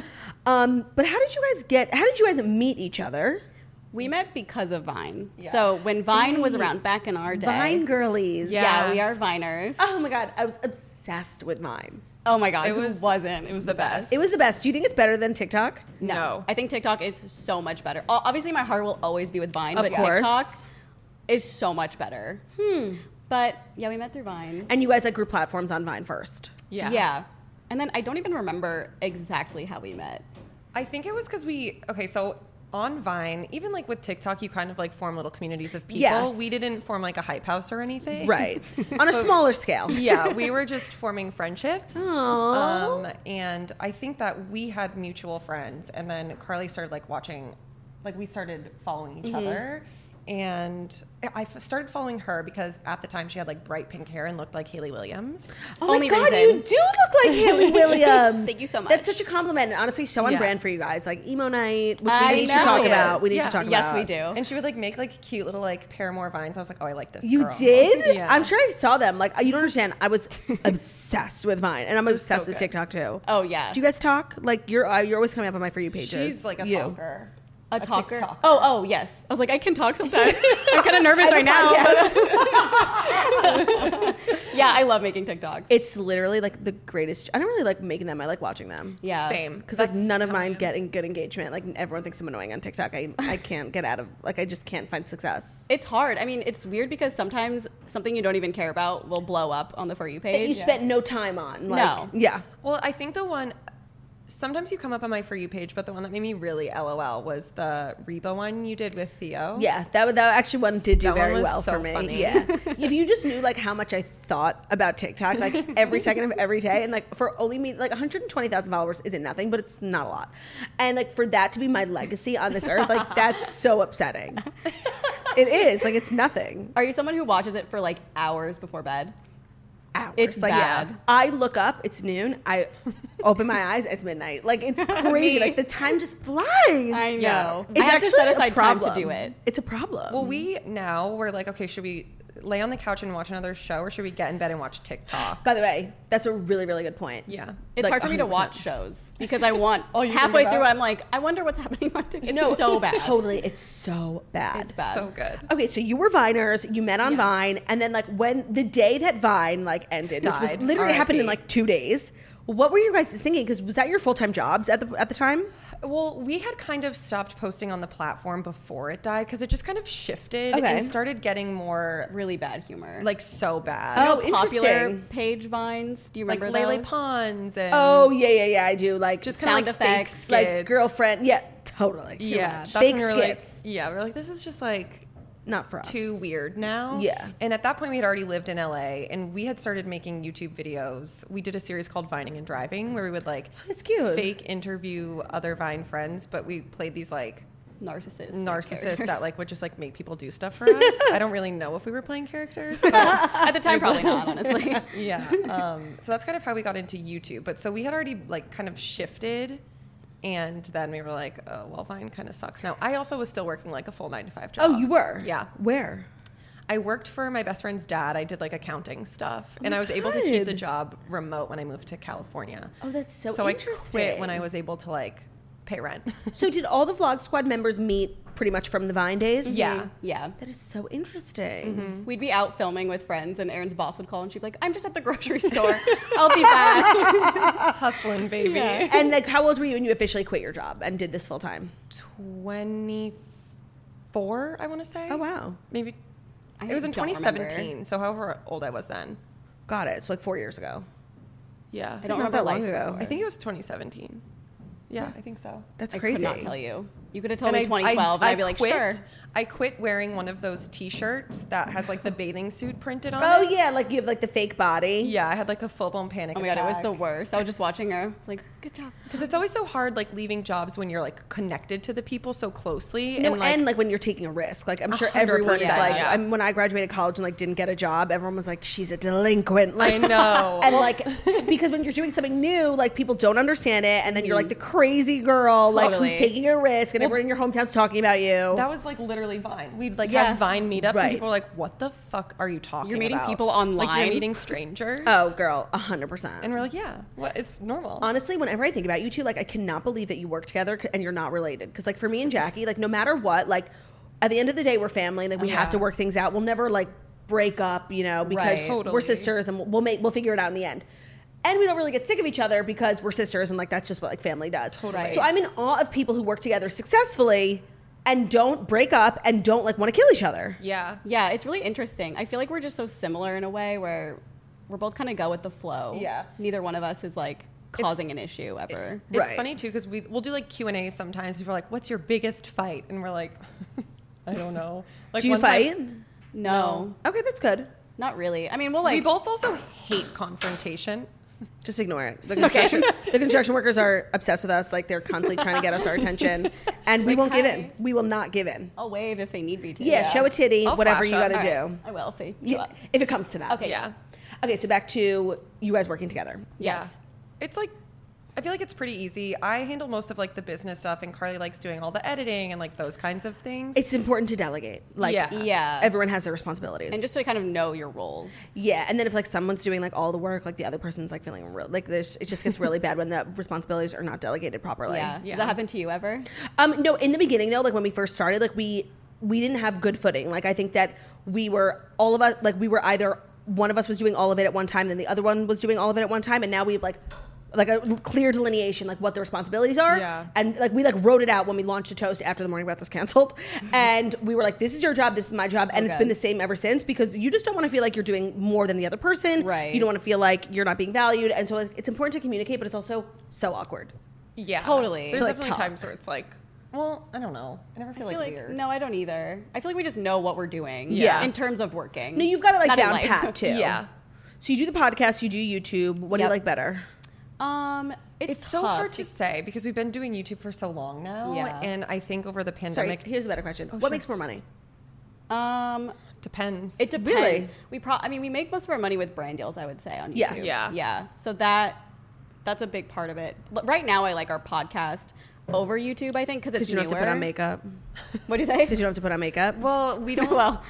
But how did you guys meet each other? We met because of Vine. So when Vine was around back in our day. Vine girlies. Yeah, we are Viners. Oh my god, I was obsessed with Vine. Oh my God, It who was wasn't? It was the best. It was the best. Do you think it's better than TikTok? No. I think TikTok is so much better. Obviously, my heart will always be with Vine, Of but course. TikTok is so much better. But yeah, we met through Vine. And you guys like grew platforms on Vine first. Yeah. Yeah. And then I don't even remember exactly how we met. I think it was because so on Vine, even like with TikTok, you kind of like form little communities of people. Yes. We didn't form like a hype house or anything. Right. On a smaller scale. Yeah, we were just forming friendships. Aww. And I think that we had mutual friends, and then Carly started like watching, like we started following each other. And I started following her because at the time she had like bright pink hair and looked like Hayley Williams. Oh Only my god, reason. you do look like Hayley Williams. Thank you so much. That's such a compliment, and honestly, so on Yeah. brand for you guys. Like emo night, which I we need to know. talk Yes. about. We need Yeah. to talk Yes, about. we do. And she would like make like cute little like Paramore vines. I was like, oh, I like this. You girl. did? Yeah. I'm sure I saw them. Like you don't understand. I was obsessed with Vine, and I'm obsessed so with good. TikTok too. Oh, yeah. Do you guys talk? Like you're always coming up on my For You pages. She's like a You. talker. A talker? TikToker. Oh, yes. I was like, I can talk sometimes. I'm kind of nervous right now. Yeah, I love making TikToks. It's literally like the greatest. I don't really like making them. I like watching them. Yeah. Same. Because like That's none of how I mine am. getting good engagement. Like everyone thinks I'm annoying on TikTok. I can't get out of like I just can't find success. It's hard. I mean, it's weird because sometimes something you don't even care about will blow up on the For You That page. you spent no time on. Like, No. Yeah. Well, I think the one. Sometimes you come up on my For You page, but the one that made me really LOL was the Reba one you did with Theo. Yeah, that actually one did do That one very was well so for me. funny. Yeah, if you just knew like how much I thought about TikTok, like every second of every day, and like for only me, like 120,000 followers isn't nothing, but it's not a lot, and like for that to be my legacy on this earth, like that's so upsetting. It is like it's nothing. Are you someone who watches it for like hours before bed? Hours. It's like, bad. Yeah. I look up, it's noon. I open my eyes, it's midnight. Like it's crazy. Like the time just flies. I know. Yeah. It's I have to actually set a aside time problem. to do it. It's a problem. Well, we're like, okay, should we lay on the couch and watch another show, or should we get in bed and watch TikTok? By the way, that's a really, really good point. Yeah. It's Like, hard for me to 100%. watch shows because I want Oh, you think halfway about through it? I'm like, I wonder what's happening on TikTok. No, It's so bad. Totally, it's so bad. It's bad. So good. Okay, so you were Viners, you met on Yes. Vine, and then like when the day that Vine like ended, which was Died. literally happened in R.I.P. like 2 days. What were you guys thinking? Because was that your full time jobs at the time? Well, we had kind of stopped posting on the platform before it died because it just kind of shifted Okay. and started getting more Really bad humor. like so bad. Oh, popular interesting. page vines. Do you like remember Lele those? Pons and Oh yeah, I do. Like just just kind of sound like effects, fake like skits. girlfriend. Yeah, totally. Yeah, much. that's Fake when we were like, skits. yeah, we're like, this is just like Not for us. too weird now. Yeah. And at that point, we had already lived in LA, and we had started making YouTube videos. We did a series called Vining and Driving, where we would like That's cute. fake interview other Vine friends, but we played these like Narcissists narcissists that like would just like make people do stuff for us. I don't really know if we were playing characters, but At the time, probably not, honestly. yeah. So that's kind of how we got into YouTube. But so we had already like kind of shifted. And then we were like, oh, well, Vine kind of sucks now. I also was still working like a full 9-to-5 job. Oh, you were? Yeah. Where? I worked for my best friend's dad. I did like accounting stuff. And my I was able to keep the God. job remote when I moved to California. Oh, that's so I interesting. quit when I was able to like pay rent. So did all the Vlog Squad members meet pretty much from the Vine days? Yeah. Yeah. That is so interesting. We'd be out filming with friends, and Erin's boss would call, and she'd be like, I'm just at the grocery store. I'll be back. Hustling, baby. Yeah. And like, how old were you when you officially quit your job and did this full time? 24, I want to say. Oh wow, Maybe. I It was in don't 2017. remember. So however old I was then. got it. It's like 4 years ago. Yeah. I don't Not remember that long life ago. before. I think it was 2017. Yeah, I think so. That's I crazy. could not tell you. You could have told And me 2012, and I'd be like, quit, sure. I quit wearing one of those T-shirts that has like the bathing suit printed on Oh it. yeah, like you have like the fake body. Yeah, I had like a full-blown panic Oh my attack. God, it was the worst. I was just watching her. I was like, good job. Because it's always so hard, like leaving jobs when you're like connected to the people so closely. No, and like, when you're taking a risk, like I'm sure 100%, everyone's like, yeah. when I graduated college and like didn't get a job, everyone was like, she's a delinquent. Like, I know. and like because when you're doing something new, like people don't understand it, and then you're like the crazy girl, like Totally. who's taking a risk, and everyone in your hometown's talking about you. that was like literally Vine. We'd like Yeah. have Vine meetups, Right. and people were like, "What the fuck are you talking You're meeting about? people Like online? you're meeting strangers." Oh, girl, 100%. and we're like, "Yeah, what? It's normal." Honestly, whenever I think about you two, like I cannot believe that you work together and you're not related. Because like for me and Jackie, like no matter what, like at the end of the day, we're family. Like we have Yeah. to work things out. We'll never like break up, you know, because Right. we're Totally. sisters and we'll figure it out in the end. And we don't really get sick of each other because we're sisters and like that's just what like family does. Totally. So I'm in awe of people who work together successfully and don't break up and don't like want to kill each other. yeah. Yeah, it's really interesting. I feel like we're just so similar in a way where we're both kind of go with the flow. Yeah. Neither one of us is like causing an issue ever. It's Right. funny too because we'll do like Q&A sometimes. People are like, "What's your biggest fight?" And we're like, "I don't know." Like Do you one fight? time- No, Okay, that's good. not really. I mean, we'll like. we both also hate confrontation. Just ignore it. The construction workers are obsessed with us. Like they're constantly trying to get us our attention, and we Like, won't give hi. in. We will not give in. I'll wave if they need me to. Yeah, show a titty, I'll whatever flash you up. got to All do. I will if they show Yeah, up. if it comes to that. Okay. Yeah. Okay, so back to you guys working together. Yes. It's like I feel like it's pretty easy. I handle most of like the business stuff, and Carly likes doing all the editing and like those kinds of things. It's important to delegate. Like, Yeah. everyone has their responsibilities. And just to kind of know your roles. Yeah, and then if like someone's doing like all the work, like the other person's like feeling real, like this, it just gets really bad when the responsibilities are not delegated properly. Yeah. Does that happen to you ever? No, in the beginning though, like when we first started, like we didn't have good footing. Like I think that we were all of us, like we were either one of us was doing all of it at one time, then the other one was doing all of it at one time, and now we've like a clear delineation, like what the responsibilities are. Yeah. And like we like wrote it out when we launched a toast after the Morning Breath was canceled. And we were like, this is your job, this is my job. And it's been the same ever since, because you just don't want to feel like you're doing more than the other person. Right. You don't want to feel like you're not being valued. And so like, it's important to communicate, but it's also so awkward. Yeah. Totally. There's To, like, definitely talk. times where it's like, well, I don't know. I never feel I like, feel like, weird. no, I don't either. I feel like we just know what we're doing. Yeah. In terms of working. No, you've got it like Not in down life. pat too. Yeah. So you do the podcast, you do YouTube. What do you Yep. like better? It's so tough. hard to say because we've been doing YouTube for so long now. Yeah. And I think over the Sorry, pandemic, here's a better question. What sure. makes more money? depends. It depends. Really? We make most of our money with brand deals, I would say, on YouTube. Yes. Yeah. Yeah. So that's a big part of it. But right now, I like our podcast over YouTube, I think, because it's Because you don't newer. have to put on makeup. What do you say? Because you don't have to put on makeup. Well, we don't. Well.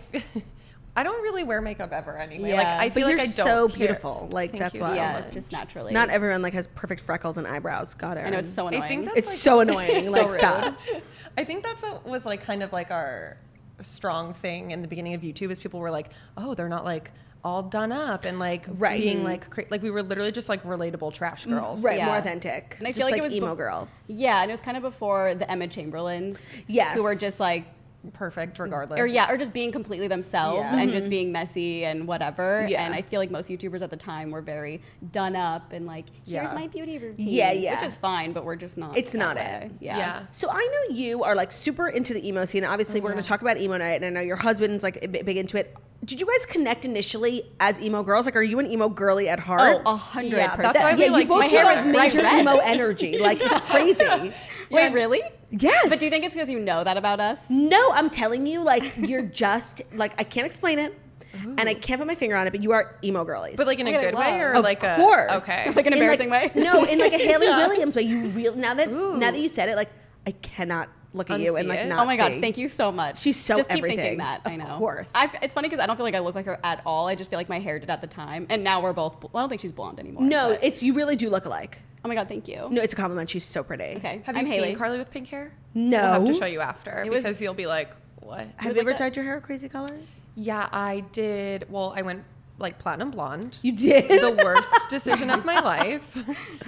I don't really wear makeup ever anyway. Yeah. Like I But feel you're like I don't so care. beautiful. Like, Thank that's you why. so Yeah, much. just naturally. Not everyone like has perfect freckles and eyebrows. God, Erin. I know it's so annoying. I think that's It's like, so annoying. So Like, rude. stop. I think that's what was like kind of like our strong thing in the beginning of YouTube is people were like, oh, they're not like all done up and like Right. being like like we were literally just like relatable trash girls. Right, Yeah. more authentic. And I Just feel like like it was emo bef- girls. Yeah, and it was kind of before the Emma Chamberlains. Yes. Who were just like, Perfect regardless. or just being completely themselves Yeah. and just being messy and whatever. Yeah. And I feel like most YouTubers at the time were very done up and like, here's Yeah. my beauty routine. Yeah, yeah. Which is fine, but we're just not. It's that not way. it. Yeah. Yeah. So I know you are like super into the emo scene. Obviously, we're going to talk about emo night, and I know your husband's like big into it. Did you guys connect initially as emo girls? Like, are you an emo girly at heart? Oh, 100%. Yeah, that's why we yeah, you like both each have other. major Bright red. emo energy. Like, it's crazy. Wait, really? Yes. But do you think it's because you know that about us? No, I'm telling you, like, you're just like, I can't explain it, and I can't put my finger on it, but you are emo girlies. But like in a Look at good it, way love. or Of like course. a okay. Like an In, embarrassing like, way? No, in like a Haley Williams way. You real now that you said it, like, I cannot look at you and Unsee like it? not Oh my god, see. thank you so much. She's so just keep everything. thinking that. I Of know. course. It's funny because I don't feel like I look like her at all. I just feel like my hair did at the time, and now we're both. Well, I don't think she's blonde anymore. No, but- it's you really do look alike. oh my god, thank you. No, it's a compliment. She's so pretty. Okay, Have I'm you Haley. seen Carly with pink hair? No. We'll have to show you after It was- because you'll be like, what? Have was you ever like that. dyed your hair a crazy color? Yeah, I did. Well, I went like platinum blonde. You did. The worst decision of my life.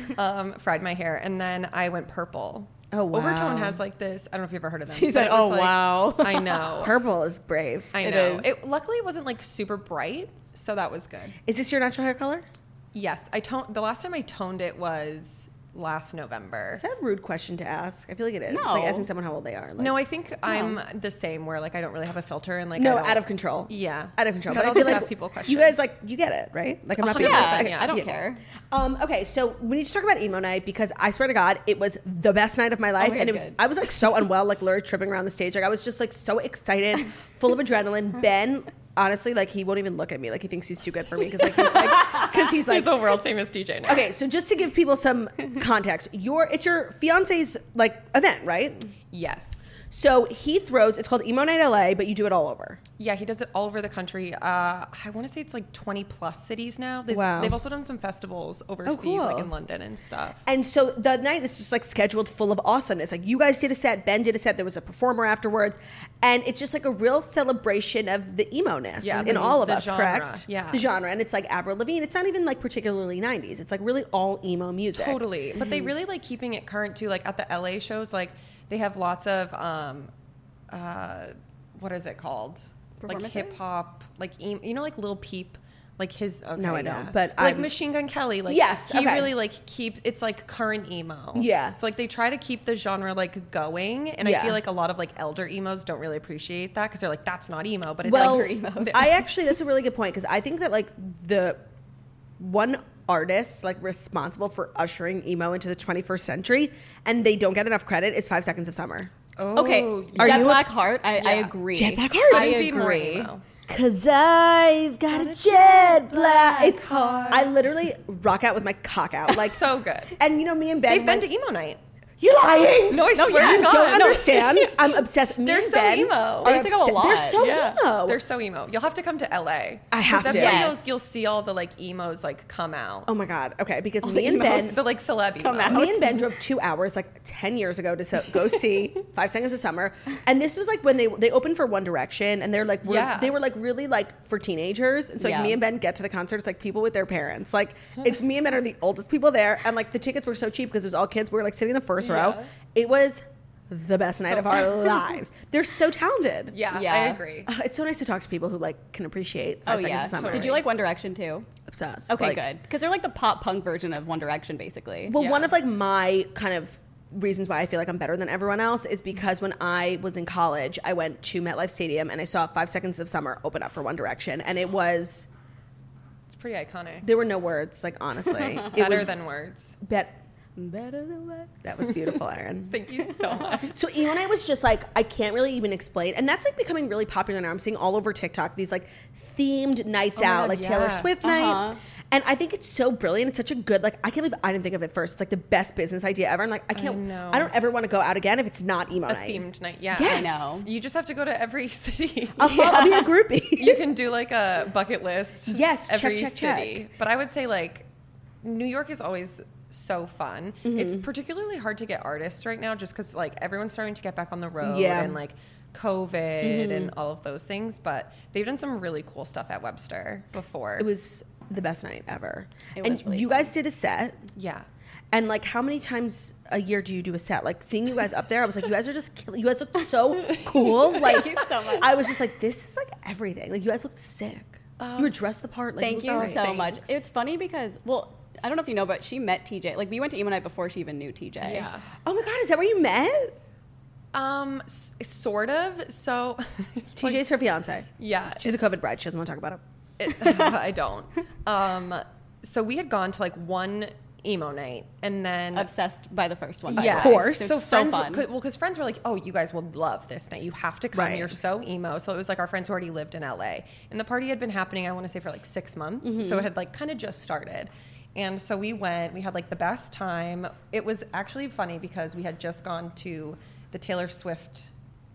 Fried my hair, and then I went purple. Oh, wow. Overtone has like this. I don't know if you've ever heard of them. She but said, it was, "Oh, like- wow." I know. Purple is brave. I It know. is. It luckily it wasn't like super bright, so that was good. Is this your natural hair color? Yes, I toned. The last time I toned it was last November. Is that a rude question to ask? I feel like it is. It's No. like asking someone how old they are. Like, No, I think I'm the same. Where like I don't really have a filter and like no, I don't, out of control. Yeah, Out of control. But But I'll I feel just like ask people questions. you guys like you get it, right? Like I'm not being 100%, Yeah, I don't care. Okay, so we need to talk about emo night because I swear to God, it was the best night of my life, my and God, it was. good. I was like so unwell, like literally tripping around the stage. Like I was just like so excited, full of adrenaline. Ben, honestly, like he won't even look at me. Like he thinks he's too good for me because he's like He's a world famous DJ now. Okay, so just to give people some context, it's your fiance's like event, right? Yes. So he throws. It's called Emo Night LA, but you do it all over. Yeah, he does it all over the country. I want to say it's like 20 plus cities now. Wow. They've also done some festivals overseas, cool. like in London and stuff. And so the night is just like scheduled full of awesomeness. Like you guys did a set, Ben did a set, there was a performer afterwards, and it's just like a real celebration of the emo-ness Yeah, in all of the us, genre. correct? Yeah. The genre. And it's like Avril Lavigne. It's not even like particularly 90s. It's like really all emo music. Totally. But they really like keeping it current too. Like at the LA shows, like they have lots of, what is it called? Like Performances? hip hop, like, you know, like Lil Peep. Like his okay, No, I yeah. don't, but like I'm- Machine Gun Kelly, like Yes, he okay. really like keeps it's like current emo. Yeah. So like they try to keep the genre like going, and I Yeah. feel like a lot of like elder emos don't really appreciate that because they're like that's not emo, but it's Well, like emos. I actually, that's a really good point because I think that like the one artist like responsible for ushering emo into the 21st century and they don't get enough credit is 5 Seconds of Summer. oh, Okay, Are Jet you Black Heart. I Yeah. agree. Jet Black Heart? I Couldn't be more agree. emo. 'Cause I've got a jet black. It's I literally rock out with my cock out. Like So good. And you know, me and Ben They've been went- to emo night. You're lying. No, I swear you to God. don't No. understand. I'm obsessed. Me They're and so Ben emo. are I used to go a obsessed. lot. They're so Yeah, emo. they're so emo. You'll have to come to LA. I have That's to. where Yes. you'll see all the like emos like come out. Oh my god. Okay, because the me and emos. Ben The like celeb emo. Come out. Me and Ben drove 2 hours like 10 years ago to go see 5 Seconds of Summer, and this was like when they opened for One Direction, and they're like they were like really like for teenagers, and so like Yeah. me and Ben get to the concert, it's like people with their parents, like it's me and Ben are the oldest people there, and like the tickets were so cheap because it was all kids. We were like sitting in the first row. It was the best night of our lives. They're so talented. Yeah, Yeah. I agree. It's so nice to talk to people who like can appreciate Oh 5 Seconds yeah. of Summer. Did you like One Direction too? Obsessed. Okay, Like, good. Because they're like the pop punk version of One Direction, basically. Well, Yeah. one of like my kind of reasons why I feel like I'm better than everyone else is because when I was in college, I went to MetLife Stadium and I saw 5 Seconds of Summer open up for One Direction, and it was It's pretty iconic. there were no words. Like honestly, it Better was than words. better than what? That was beautiful, Erin. Thank you so much. So emo night was just like I can't really even explain, and that's like becoming really popular now. I'm seeing all over TikTok these like themed nights my out, God, like Taylor yeah. Swift Uh-huh. night, and I think it's so brilliant. It's such a good like I can't believe I didn't think of it first. It's like the best business idea ever. And like I can't, know. I don't ever want to go out again if it's not emo A night. themed night. Yeah. Yes. I know. You just have to go to every city. I'll be a groupie. You can do like a bucket list. Yes, check, every check, city. check. But I would say like New York is always so fun. Mm-hmm. It's particularly hard to get artists right now just because like everyone's starting to get back on the road Yeah. and like COVID and all of those things. But they've done some really cool stuff at Webster before. It was the best night ever. It and was really you guys did a set. yeah. And like, how many times a year do you do a set? Like seeing you guys up there, I was like, you guys are just killing. You guys look so cool. Like, you so much. I was just like, this is like everything. Like, you guys look sick. You were dressed the part. Like, Thank you you looked so great. much. It's funny because, well, I don't know if you know, but she met TJ. Like, we went to emo night before she even knew TJ. Yeah. Oh my god, is that where you met? Sort of. So TJ's her fiance. yeah. She's a COVID bride. She doesn't want to talk about it. I don't. So we had gone to like one emo night and then Obsessed by the first one. yeah, Of course. It So was so friends, fun. because friends were like, "Oh, you guys will love this night. You have to come. Right. You're so emo." So it was like our friends who already lived in LA, and the party had been happening. I want to say for like 6 months, so it had like kind of just started. And so we went. We had like the best time. It was actually funny because we had just gone to the Taylor Swift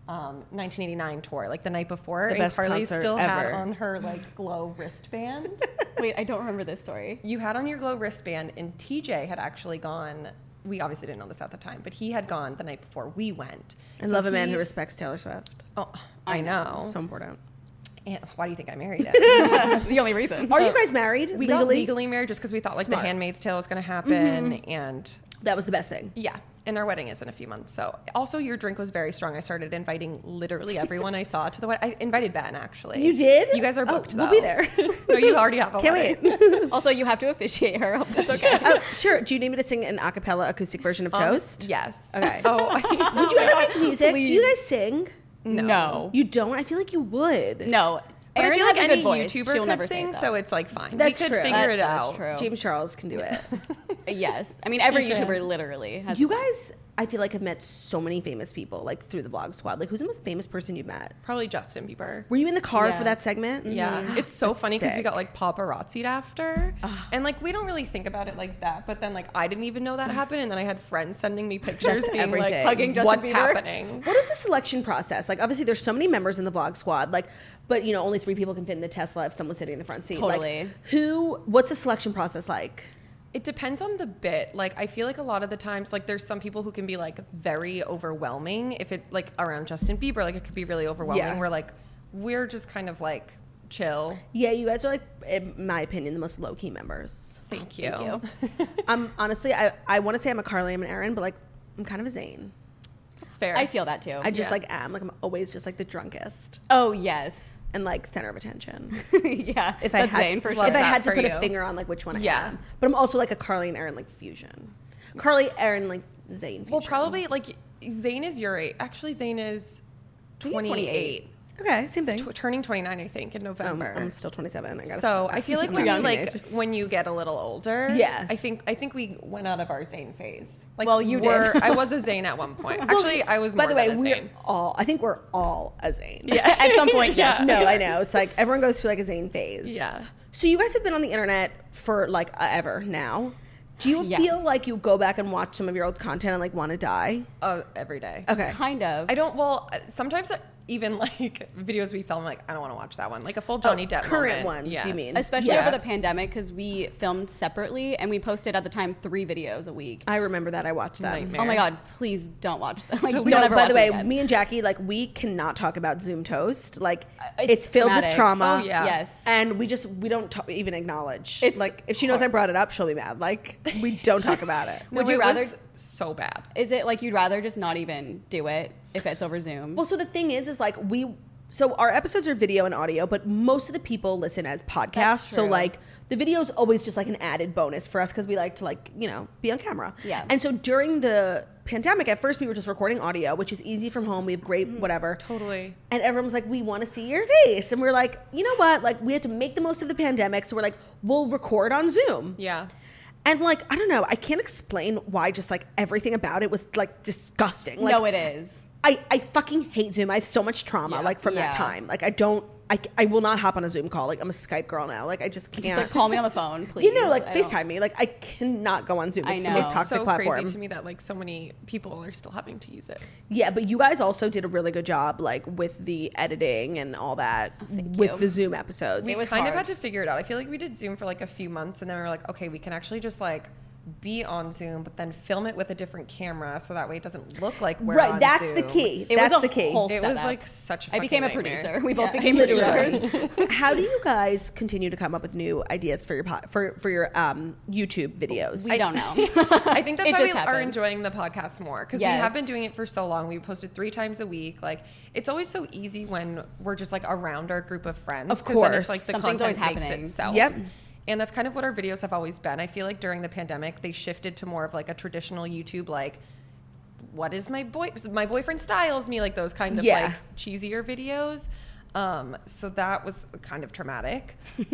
1989 tour, like the night before, The and best Carly concert still had ever. on her like glow wristband. Wait, I don't remember this story. You had on your glow wristband, and TJ had actually gone. We obviously didn't know this at the time, but he had gone the night before we went. I So love a man he- who respects Taylor Swift. Oh, I know. So important. And why do you think I married him? The only reason. Are you guys married? We got legally married just because we thought like Smart. the Handmaid's Tale was going to happen, and That was the best thing. yeah. And our wedding is in a few months. So also your drink was very strong. I started inviting literally everyone I saw to the wedding. I invited Ben actually. You did? You guys are Oh, booked. we'll though. be there. No, you already have a Can't wedding. wait. Also, you have to officiate her. Hope that's okay. Oh, sure. Do you need me to sing an a cappella acoustic version of Toast? Yes. Okay. Oh, Would you ever make music? Do you guys sing? No. You don't? I feel like you would. No. but I Erin feel like has a any good voice. YouTuber She'll could never say sing, that. so it's like fine. That's we could true. figure it That out. is true. James Charles can do it. Yes. I mean, every Speaking. YouTuber literally has. You a song. guys, I feel like have met so many famous people like through the Vlog Squad. Like, who's the most famous person you've met? Probably Justin Bieber. Were you in the car Yeah. for that segment? Yeah, it's so That's funny because we sick. got like paparazzi'd after, and like we don't really think about it like that. But then like I didn't even know that happened, and then I had friends sending me pictures, being everything. like, Hugging Justin "What's Bieber." happening?" What is the selection process? Like, obviously, there's so many members in the Vlog Squad. Like, but you know, only 3 people can fit in the Tesla if someone's sitting in the front seat. Totally. Like, what's the selection process like? It depends on the bit. Like I feel like a lot of the times, like there's some people who can be like very overwhelming. If it like around Justin Bieber, like it could be really overwhelming. Yeah. Where like we're just kind of like chill. Yeah, you guys are like, in my opinion, the most low key members. Thank you. Thank you. I'm honestly, I want to say I'm a Carly, I'm an Erin, but like, I'm kind of a Zayn. That's fair. I feel that too. I just Yeah. like am like I'm always just like the drunkest Oh yes. and like center of attention. Yeah. If I that's had Zayn to, for if sure. I that had to for put a you. finger on like which one I Yeah. am, but I'm also like a Carly and Erin like fusion. Carly, Erin, like Zayn fusion. well, probably like Zayn is your age. Actually, Zayn is think he's 28. Okay, same thing. turning 29, I think, in November. I'm still 27. I gotta So I feel like I'm a like teenager. when you get a little older, Yeah. I think we went out of our Zane phase. Like, Well, you did. I was a Zane at one point. Actually, I was. By more the way, than a Zane. I think we're all a Zane. Yeah, at some point, yes. No, I know. It's like everyone goes through like a Zane phase. Yeah. So you guys have been on the internet for like ever now. Do you Yeah. feel like you go back and watch some of your old content and like want to die? Every day. Okay. Kind of. I don't. Well, sometimes even like videos we film, like I don't want to watch that one. Like a full Johnny Depp current moment. ones, Yeah. you mean? Especially Yeah. over the pandemic, because we filmed separately and we posted at the time 3 videos a week. I remember that. I watched that. Nightmare. Oh my God, please don't watch that. Like, No, don't ever by watch the way, it again. me and Jackie, like, we cannot talk about Zoom Toast. Like, It's it's filled with traumatic. trauma. Oh, yeah. Yes. And we don't even acknowledge. It's like, if she knows I brought it up, she'll be mad. Like, we don't talk about it. No, Would you it rather- was so bad. Is it like you'd rather just not even do it if it's over Zoom? Well, so the thing is like so our episodes are video and audio, but most of the people listen as podcasts. That's So true. like the video is always just like an added bonus for us because we like to like, be on camera. Yeah. And so during the pandemic, at first we were just recording audio, which is easy from home. We have great whatever. Totally. And everyone was like, we want to see your face. And we're like, you know what? Like we had to make the most of the pandemic. So we're like, we'll record on Zoom. Yeah. And like, I don't know. I can't explain why just like everything about it was like disgusting. Like, no, it is. I fucking hate Zoom. I have so much trauma like from that Yeah. time. Like I will not hop on a Zoom call. Like I'm a Skype girl now. Like I just can't. Just like call me on the phone, please. like I don't- FaceTime me. Like I cannot go on Zoom. I It's the know. most toxic so platform. crazy to me that like so many people are still having to use it. Yeah, but you guys also did a really good job like with the editing and all that with you. the Zoom episodes. We was kind of hard. had to figure it out. I feel like we did Zoom for like a few months, and then we were like, okay, we can actually just like be on Zoom, but then film it with a different camera, so that way it doesn't look like we're right, on that's Zoom. the key. It That's was a the key. whole It was setup. like such a I became a fucking nightmare. producer. We both Yeah. became Literally. producers. How do you guys continue to come up with new ideas for your for your YouTube videos? We don't know. I think that's It why we just are happens. enjoying the podcast more, because Yes. we have been doing it for so long. We posted 3 times a week. Like it's always so easy when we're just like around our group of friends. Of 'cause then it's course. like the Something's content always makes happening. itself. Yep. And that's kind of what our videos have always been. I feel like during the pandemic, they shifted to more of like a traditional YouTube, like, what is my boyfriend styles me, like those kind of Yeah. like cheesier videos. So that was kind of traumatic.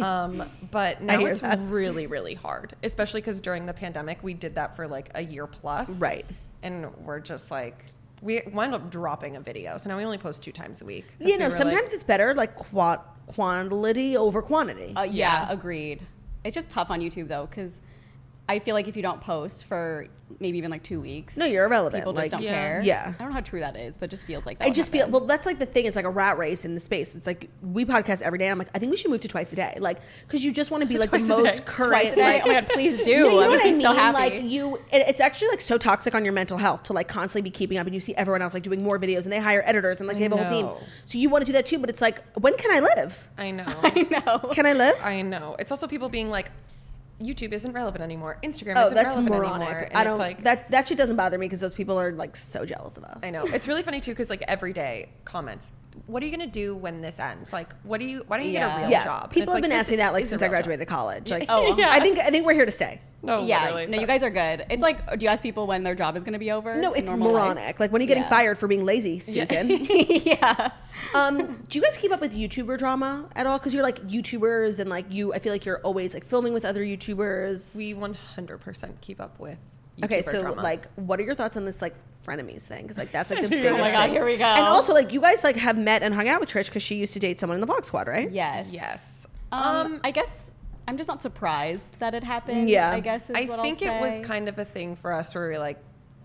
But now hear it's that. really, really hard, especially because during the pandemic, we did that for like a year plus. Right. And we're just like, we wound up dropping a video. So now we only post 2 times a week. 'Cause we were sometimes like, it's better like quantity over quantity. Yeah, agreed. It's just tough on YouTube though, because I feel like if you don't post for maybe even like 2 weeks, No, you're irrelevant. People just Like, don't yeah. care. Yeah. I don't know how true that is, but it just feels like that. I would just feel happen. well. That's like the thing. It's like a rat race in the space. It's like we podcast every day. I'm like, I think we should move to twice a day, like because you just want to be like the Twice a day. most current. Twice a day. Like, Oh my God, please do. Yeah, you know I'm what gonna I be mean? so happy. Like it's actually like so toxic on your mental health to like constantly be keeping up, and you see everyone else like doing more videos, and they hire editors, and like they have a whole team. know. So you want to do that too, but it's like, when can I live? I know. Can I live? I know. It's also people being like, YouTube isn't relevant anymore. Instagram Oh, isn't that's relevant moronic. anymore. And I don't it's like, that shit doesn't bother me because those people are like so jealous of us. I know. It's really funny too, because like every day comments, what are you going to do when this ends? Like, why don't you get a Yeah. real Yeah, job? And people it's have been this asking that like is a since I real job. graduated college. Like, Oh, Yeah. I think we're here to stay. No, yeah, literally, no, you but- guys are good. It's like, do you ask people when their job is going to be over? No, in it's normal life? moronic. Like when are you getting Yeah. fired for being lazy, Susan? Yeah. Do you guys keep up with YouTuber drama at all? Because you're like YouTubers and like I feel like you're always like filming with other YouTubers. We 100% keep up with YouTuber Okay, so drama. like, what are your thoughts on this like frenemies thing? Because like that's like the biggest. Oh my God, thing. here we go. And also like you guys like have met and hung out with Trish because she used to date someone in the Vlog Squad, right? Yes. Yes. I guess I'm just not surprised that it happened. Yeah. I guess is I what think I'll it was say. kind of a thing for us where we were like,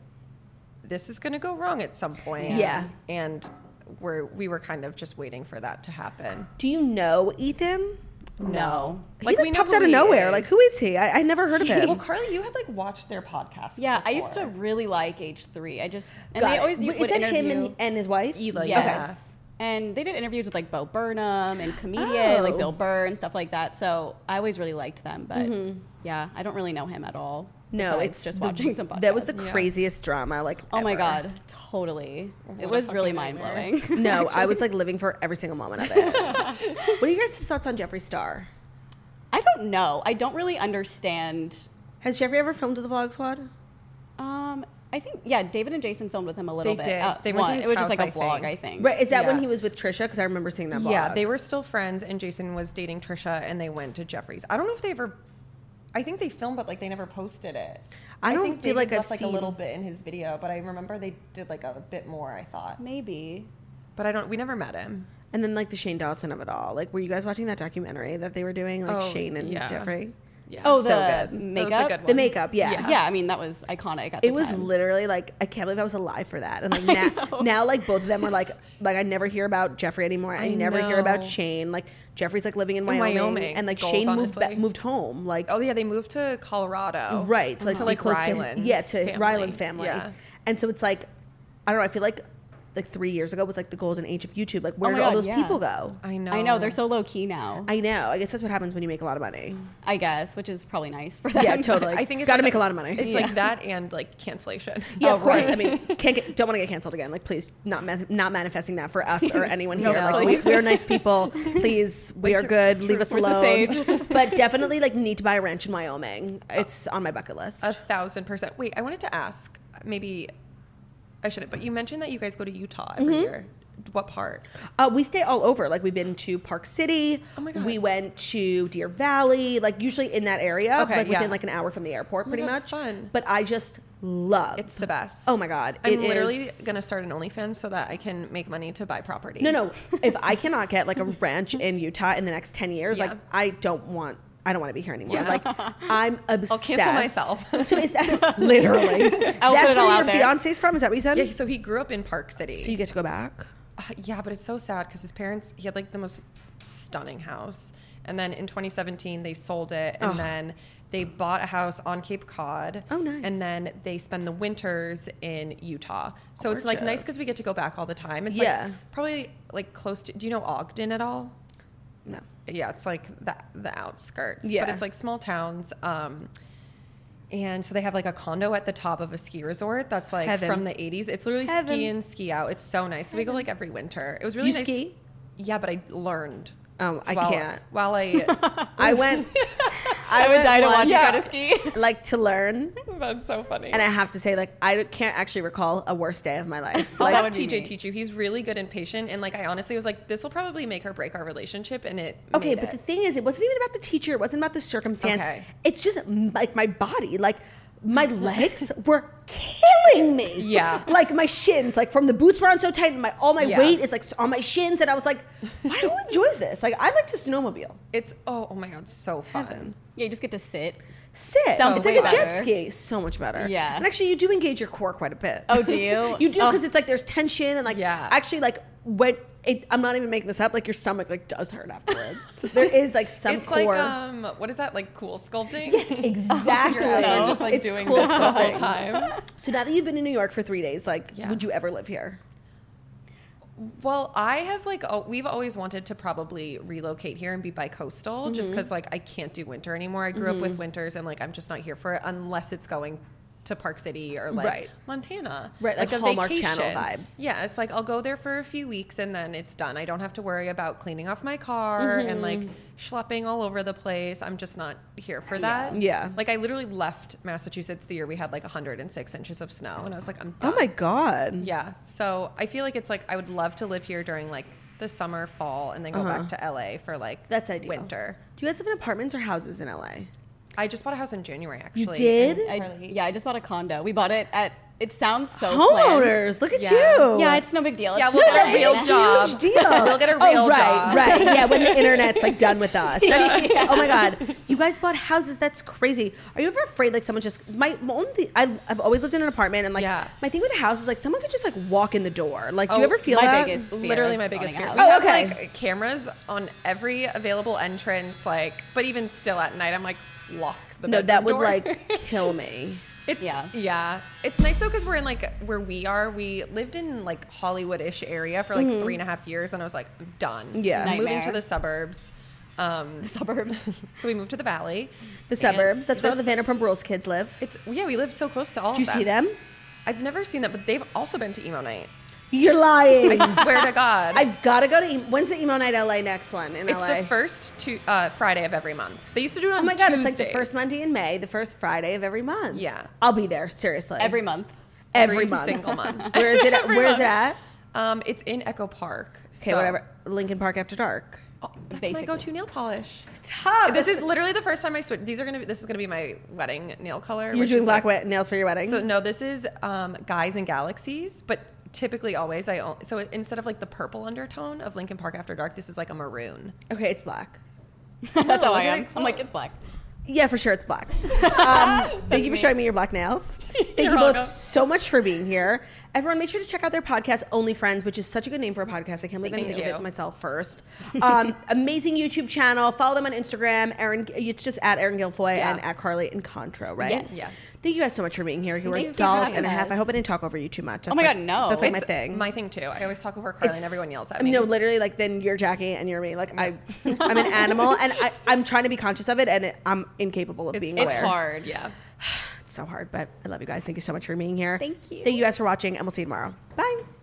this is going to go wrong at some point. Yeah. And we were kind of just waiting for that to happen. Do you know Ethan? No. Like, he we like know popped who out of he nowhere. is. Like who is he? I never heard of him. Well, Carly, you had like watched their podcast. Yeah, I used to before. really like H3. I just and Got they it. always Wait, would is that interview. him and his wife? Ela, Yes. And they did interviews with like Bo Burnham and comedian like Oh. Bill Burr and stuff like that. So I always really liked them, but yeah, I don't really know him at all. No, besides it's just the- watching some podcasts. That was the craziest drama. Like, Oh my ever. God, totally. It a was really fucking mind nightmare. blowing. No, I was like living for every single moment of it. What are you guys' thoughts on Jeffree Star? I don't know. I don't really understand. Has Jeffree ever filmed with the Vlog Squad? I think, yeah, David and Jason filmed with him a little They bit. did. They went to his It was just house, like a I vlog, think. I think. Right? Is that when Yeah. he was with Trisha? Because I remember seeing that. Yeah, vlog. they were still friends, and Jason was dating Trisha, and they went to Jeffrey's. I don't know if they ever. I think they filmed, but like they never posted it. I don't think feel David like I've left, like seen- a little bit in his video, but I remember they did like a bit more. I thought, Maybe. but I don't. We never met him. And then like the Shane Dawson of it all. Like, were you guys watching that documentary that they were doing? Like Oh, Shane and yeah. Jeffrey. Yeah. Oh, So the good. makeup? That was a good The one. makeup, yeah. Yeah, I mean, that was iconic at the It was time. literally like I can't believe I was alive for that. And like now like both of them are like I never hear about Jeffrey anymore. I never hear about know. Shane. Like Jeffrey's like living in Wyoming, and like Goals, Shane honestly. moved home. Like Oh yeah, they moved to Colorado. right to like To be like close Ryland's to yeah to family. Ryland's family. Yeah. And so it's like I don't know. I feel like 3 years ago was like the golden age of YouTube. Like where Oh my did all God, those yeah. people go? I know. I know, they're so low key now. I know. I guess that's what happens when you make a lot of money. I guess, which is probably nice for them. Yeah, totally. I think it's got to like make a lot of money. It's like that and like cancellation. Yeah, Oh, of course. right. I mean, don't want to get canceled again. Like, please, not manifesting that for us or anyone No, here. no. Like, we're nice people. Please, we are good. Leave us where's the alone. sage? But definitely, like, need to buy a ranch in Wyoming. It's on my bucket list. 1,000%. Wait, I wanted to ask. Maybe I shouldn't. But you mentioned that you guys go to Utah Mm-hmm. every year. What part? We stay all over. Like, we've been to Park City. Oh my God. We went to Deer Valley. Like, usually in that area. Okay, like within yeah. like an hour from the airport, my pretty God, much. fun. But I just love. It's the best. Oh my God! I'm it literally is- gonna start an OnlyFans so that I can make money to buy property. No. If I cannot get like a ranch in Utah in the next 10 years, Yeah. like I don't want to be here anymore. Yeah. Like I'm obsessed. I'll cancel myself. So is that literally? I'll That's put it where all your out there. fiance's from? Is that what you said? Yeah, so he grew up in Park City. So you get to go back. Yeah, but it's so sad because his parents, he had like the most stunning house. And then in 2017, they sold it. And then they bought a house on Cape Cod. Oh, nice. And then they spend the winters in Utah. So it's like nice because we get to go back all the time. It's Yeah. like probably like close to, do you know Ogden at all? No. Yeah, it's like the outskirts. Yeah. But it's like small towns. And so they have like a condo at the top of a ski resort that's like Heaven. from the 80s. It's literally Heaven. ski in, ski out. It's so nice. So we go like every winter. It was really You nice. ski? Yeah, but I learned. Oh, I while- can't. While I I went. I would die to watch once, you go to ski. like to learn, That's so funny. and I have to say, like I can't actually recall a worse day of my life. I'll Like, have would be TJ me. teach you. He's really good and patient. And like I honestly was like, this will probably make or break our relationship. And it okay, made but it. the thing is, it wasn't even about the teacher. It wasn't about the circumstance. Okay. It's just like my body, like my legs were killing me. Yeah. like my shins, like from the boots were on so tight, and all my Yeah. weight is like on my shins, and I was like, I don't enjoy this. Like I like to snowmobile, It's oh my god, so fun. Heaven. Yeah, you just get to sit. sit. Sounds it's like way a jet better. ski, so much better. Yeah. and actually, you do engage your core quite a bit. Oh, do you? You do Oh. because it's like there's tension and like Yeah. actually like when I'm not even making this up. Like your stomach like does hurt afterwards. There is like some It's core. like what is that, like cool sculpting? Yes, exactly. Your abs are just like It's doing cool this the whole sculpting. time. So now that you've been in New York for 3 days, like, Yeah. would you ever live here? Well, I have like we've always wanted to probably relocate here and be bi-coastal just because like I can't do winter anymore. I grew up with winters and like I'm just not here for it unless it's going to Park City or like Right. Montana. Right, like a Hallmark vacation. Channel vibes. Yeah, it's like I'll go there for a few weeks and then it's done. I don't have to worry about cleaning off my car and like schlepping all over the place. I'm just not here for that. Yeah. Like I literally left Massachusetts the year we had like 106 inches of snow and I was like, I'm done. Oh my god. Yeah. So I feel like it's like I would love to live here during like the summer, fall, and then go back to LA for like That's ideal. winter. Do you guys live in apartments or houses in LA? I just bought a house in January actually. did? And I just bought a condo. We bought it at. It sounds so planned. Homeowners, look at Yeah. you. Yeah, it's no big deal. Yeah, It's we'll get a fine. real job. Huge deal. We'll get a real right, job. Right, yeah, when the internet's like done with us. Oh my god. You guys bought houses, that's crazy. Are you ever afraid like someone just my only thing, I've always lived in an apartment and like Yeah. my thing with a house is like someone could just like walk in the door. Like do Oh, you ever feel my that? biggest fear Literally of my biggest owning a fear. house. We Oh, have okay. like cameras on every available entrance, like, but even still at night, I'm like, lock the No, bedroom that would door. like kill me. It's Yeah. yeah. It's nice though because we're in like where we are. We lived in like Hollywood-ish area for like 3.5 years, and I was like, I'm done. Yeah. I'm moving Nightmare. to the suburbs. The suburbs. So we moved to the valley. The suburbs. That's where all this- the Vanderpump Rules kids live. It's yeah. We live so close to all. Do you of see them? I've never seen them, but they've also been to emo night. You're lying. I swear to God. I've got to go to. When's the emo night LA next one in It's LA? the first Friday of every month. They used to do it on Oh my god! It's like the Tuesdays. first Monday in May, the first Friday of every month. Yeah. I'll be there. Seriously, Every month. Every month. single month. Where is it? Where is it at? It's in Echo Park. Okay, whatever. Lincoln Park After Dark. Oh, that's Basically. my go-to nail polish. Stop. This is literally the first time I switched. This is gonna be my wedding nail color. You're which doing is black nails for your wedding? So no, this is Guys and Galaxies, but typically always so instead of like the purple undertone of Lincoln Park After Dark, this is like a maroon. Okay, it's black. That's how I look at am. it I'm like, it's black. Yeah, for sure, it's black. Thank you for showing me your black nails. Thank You're you both welcome. so much for being here. Everyone, make sure to check out their podcast, Only Friends, which is such a good name for a podcast. I can't believe I didn't think of it myself first. Amazing YouTube channel. Follow them on Instagram. It's just at Erin Guilfoyle and at Carly Incontro, right? Yes. Yes. Thank you guys so much for being here. You were Thank you for dolls having and a half. us. I hope I didn't talk over you too much. That's my like- God, no. That's like my It's thing. My thing too. I always talk over Carly and everyone yells at me. No, literally, like then you're Jackie and you're me. Like I'm an animal, and I'm trying to be conscious of it, and I'm incapable of being It's aware. hard. Yeah. It's so hard, but I love you guys. Thank you so much for being here. Thank you. Thank you guys for watching, and we'll see you tomorrow. Bye.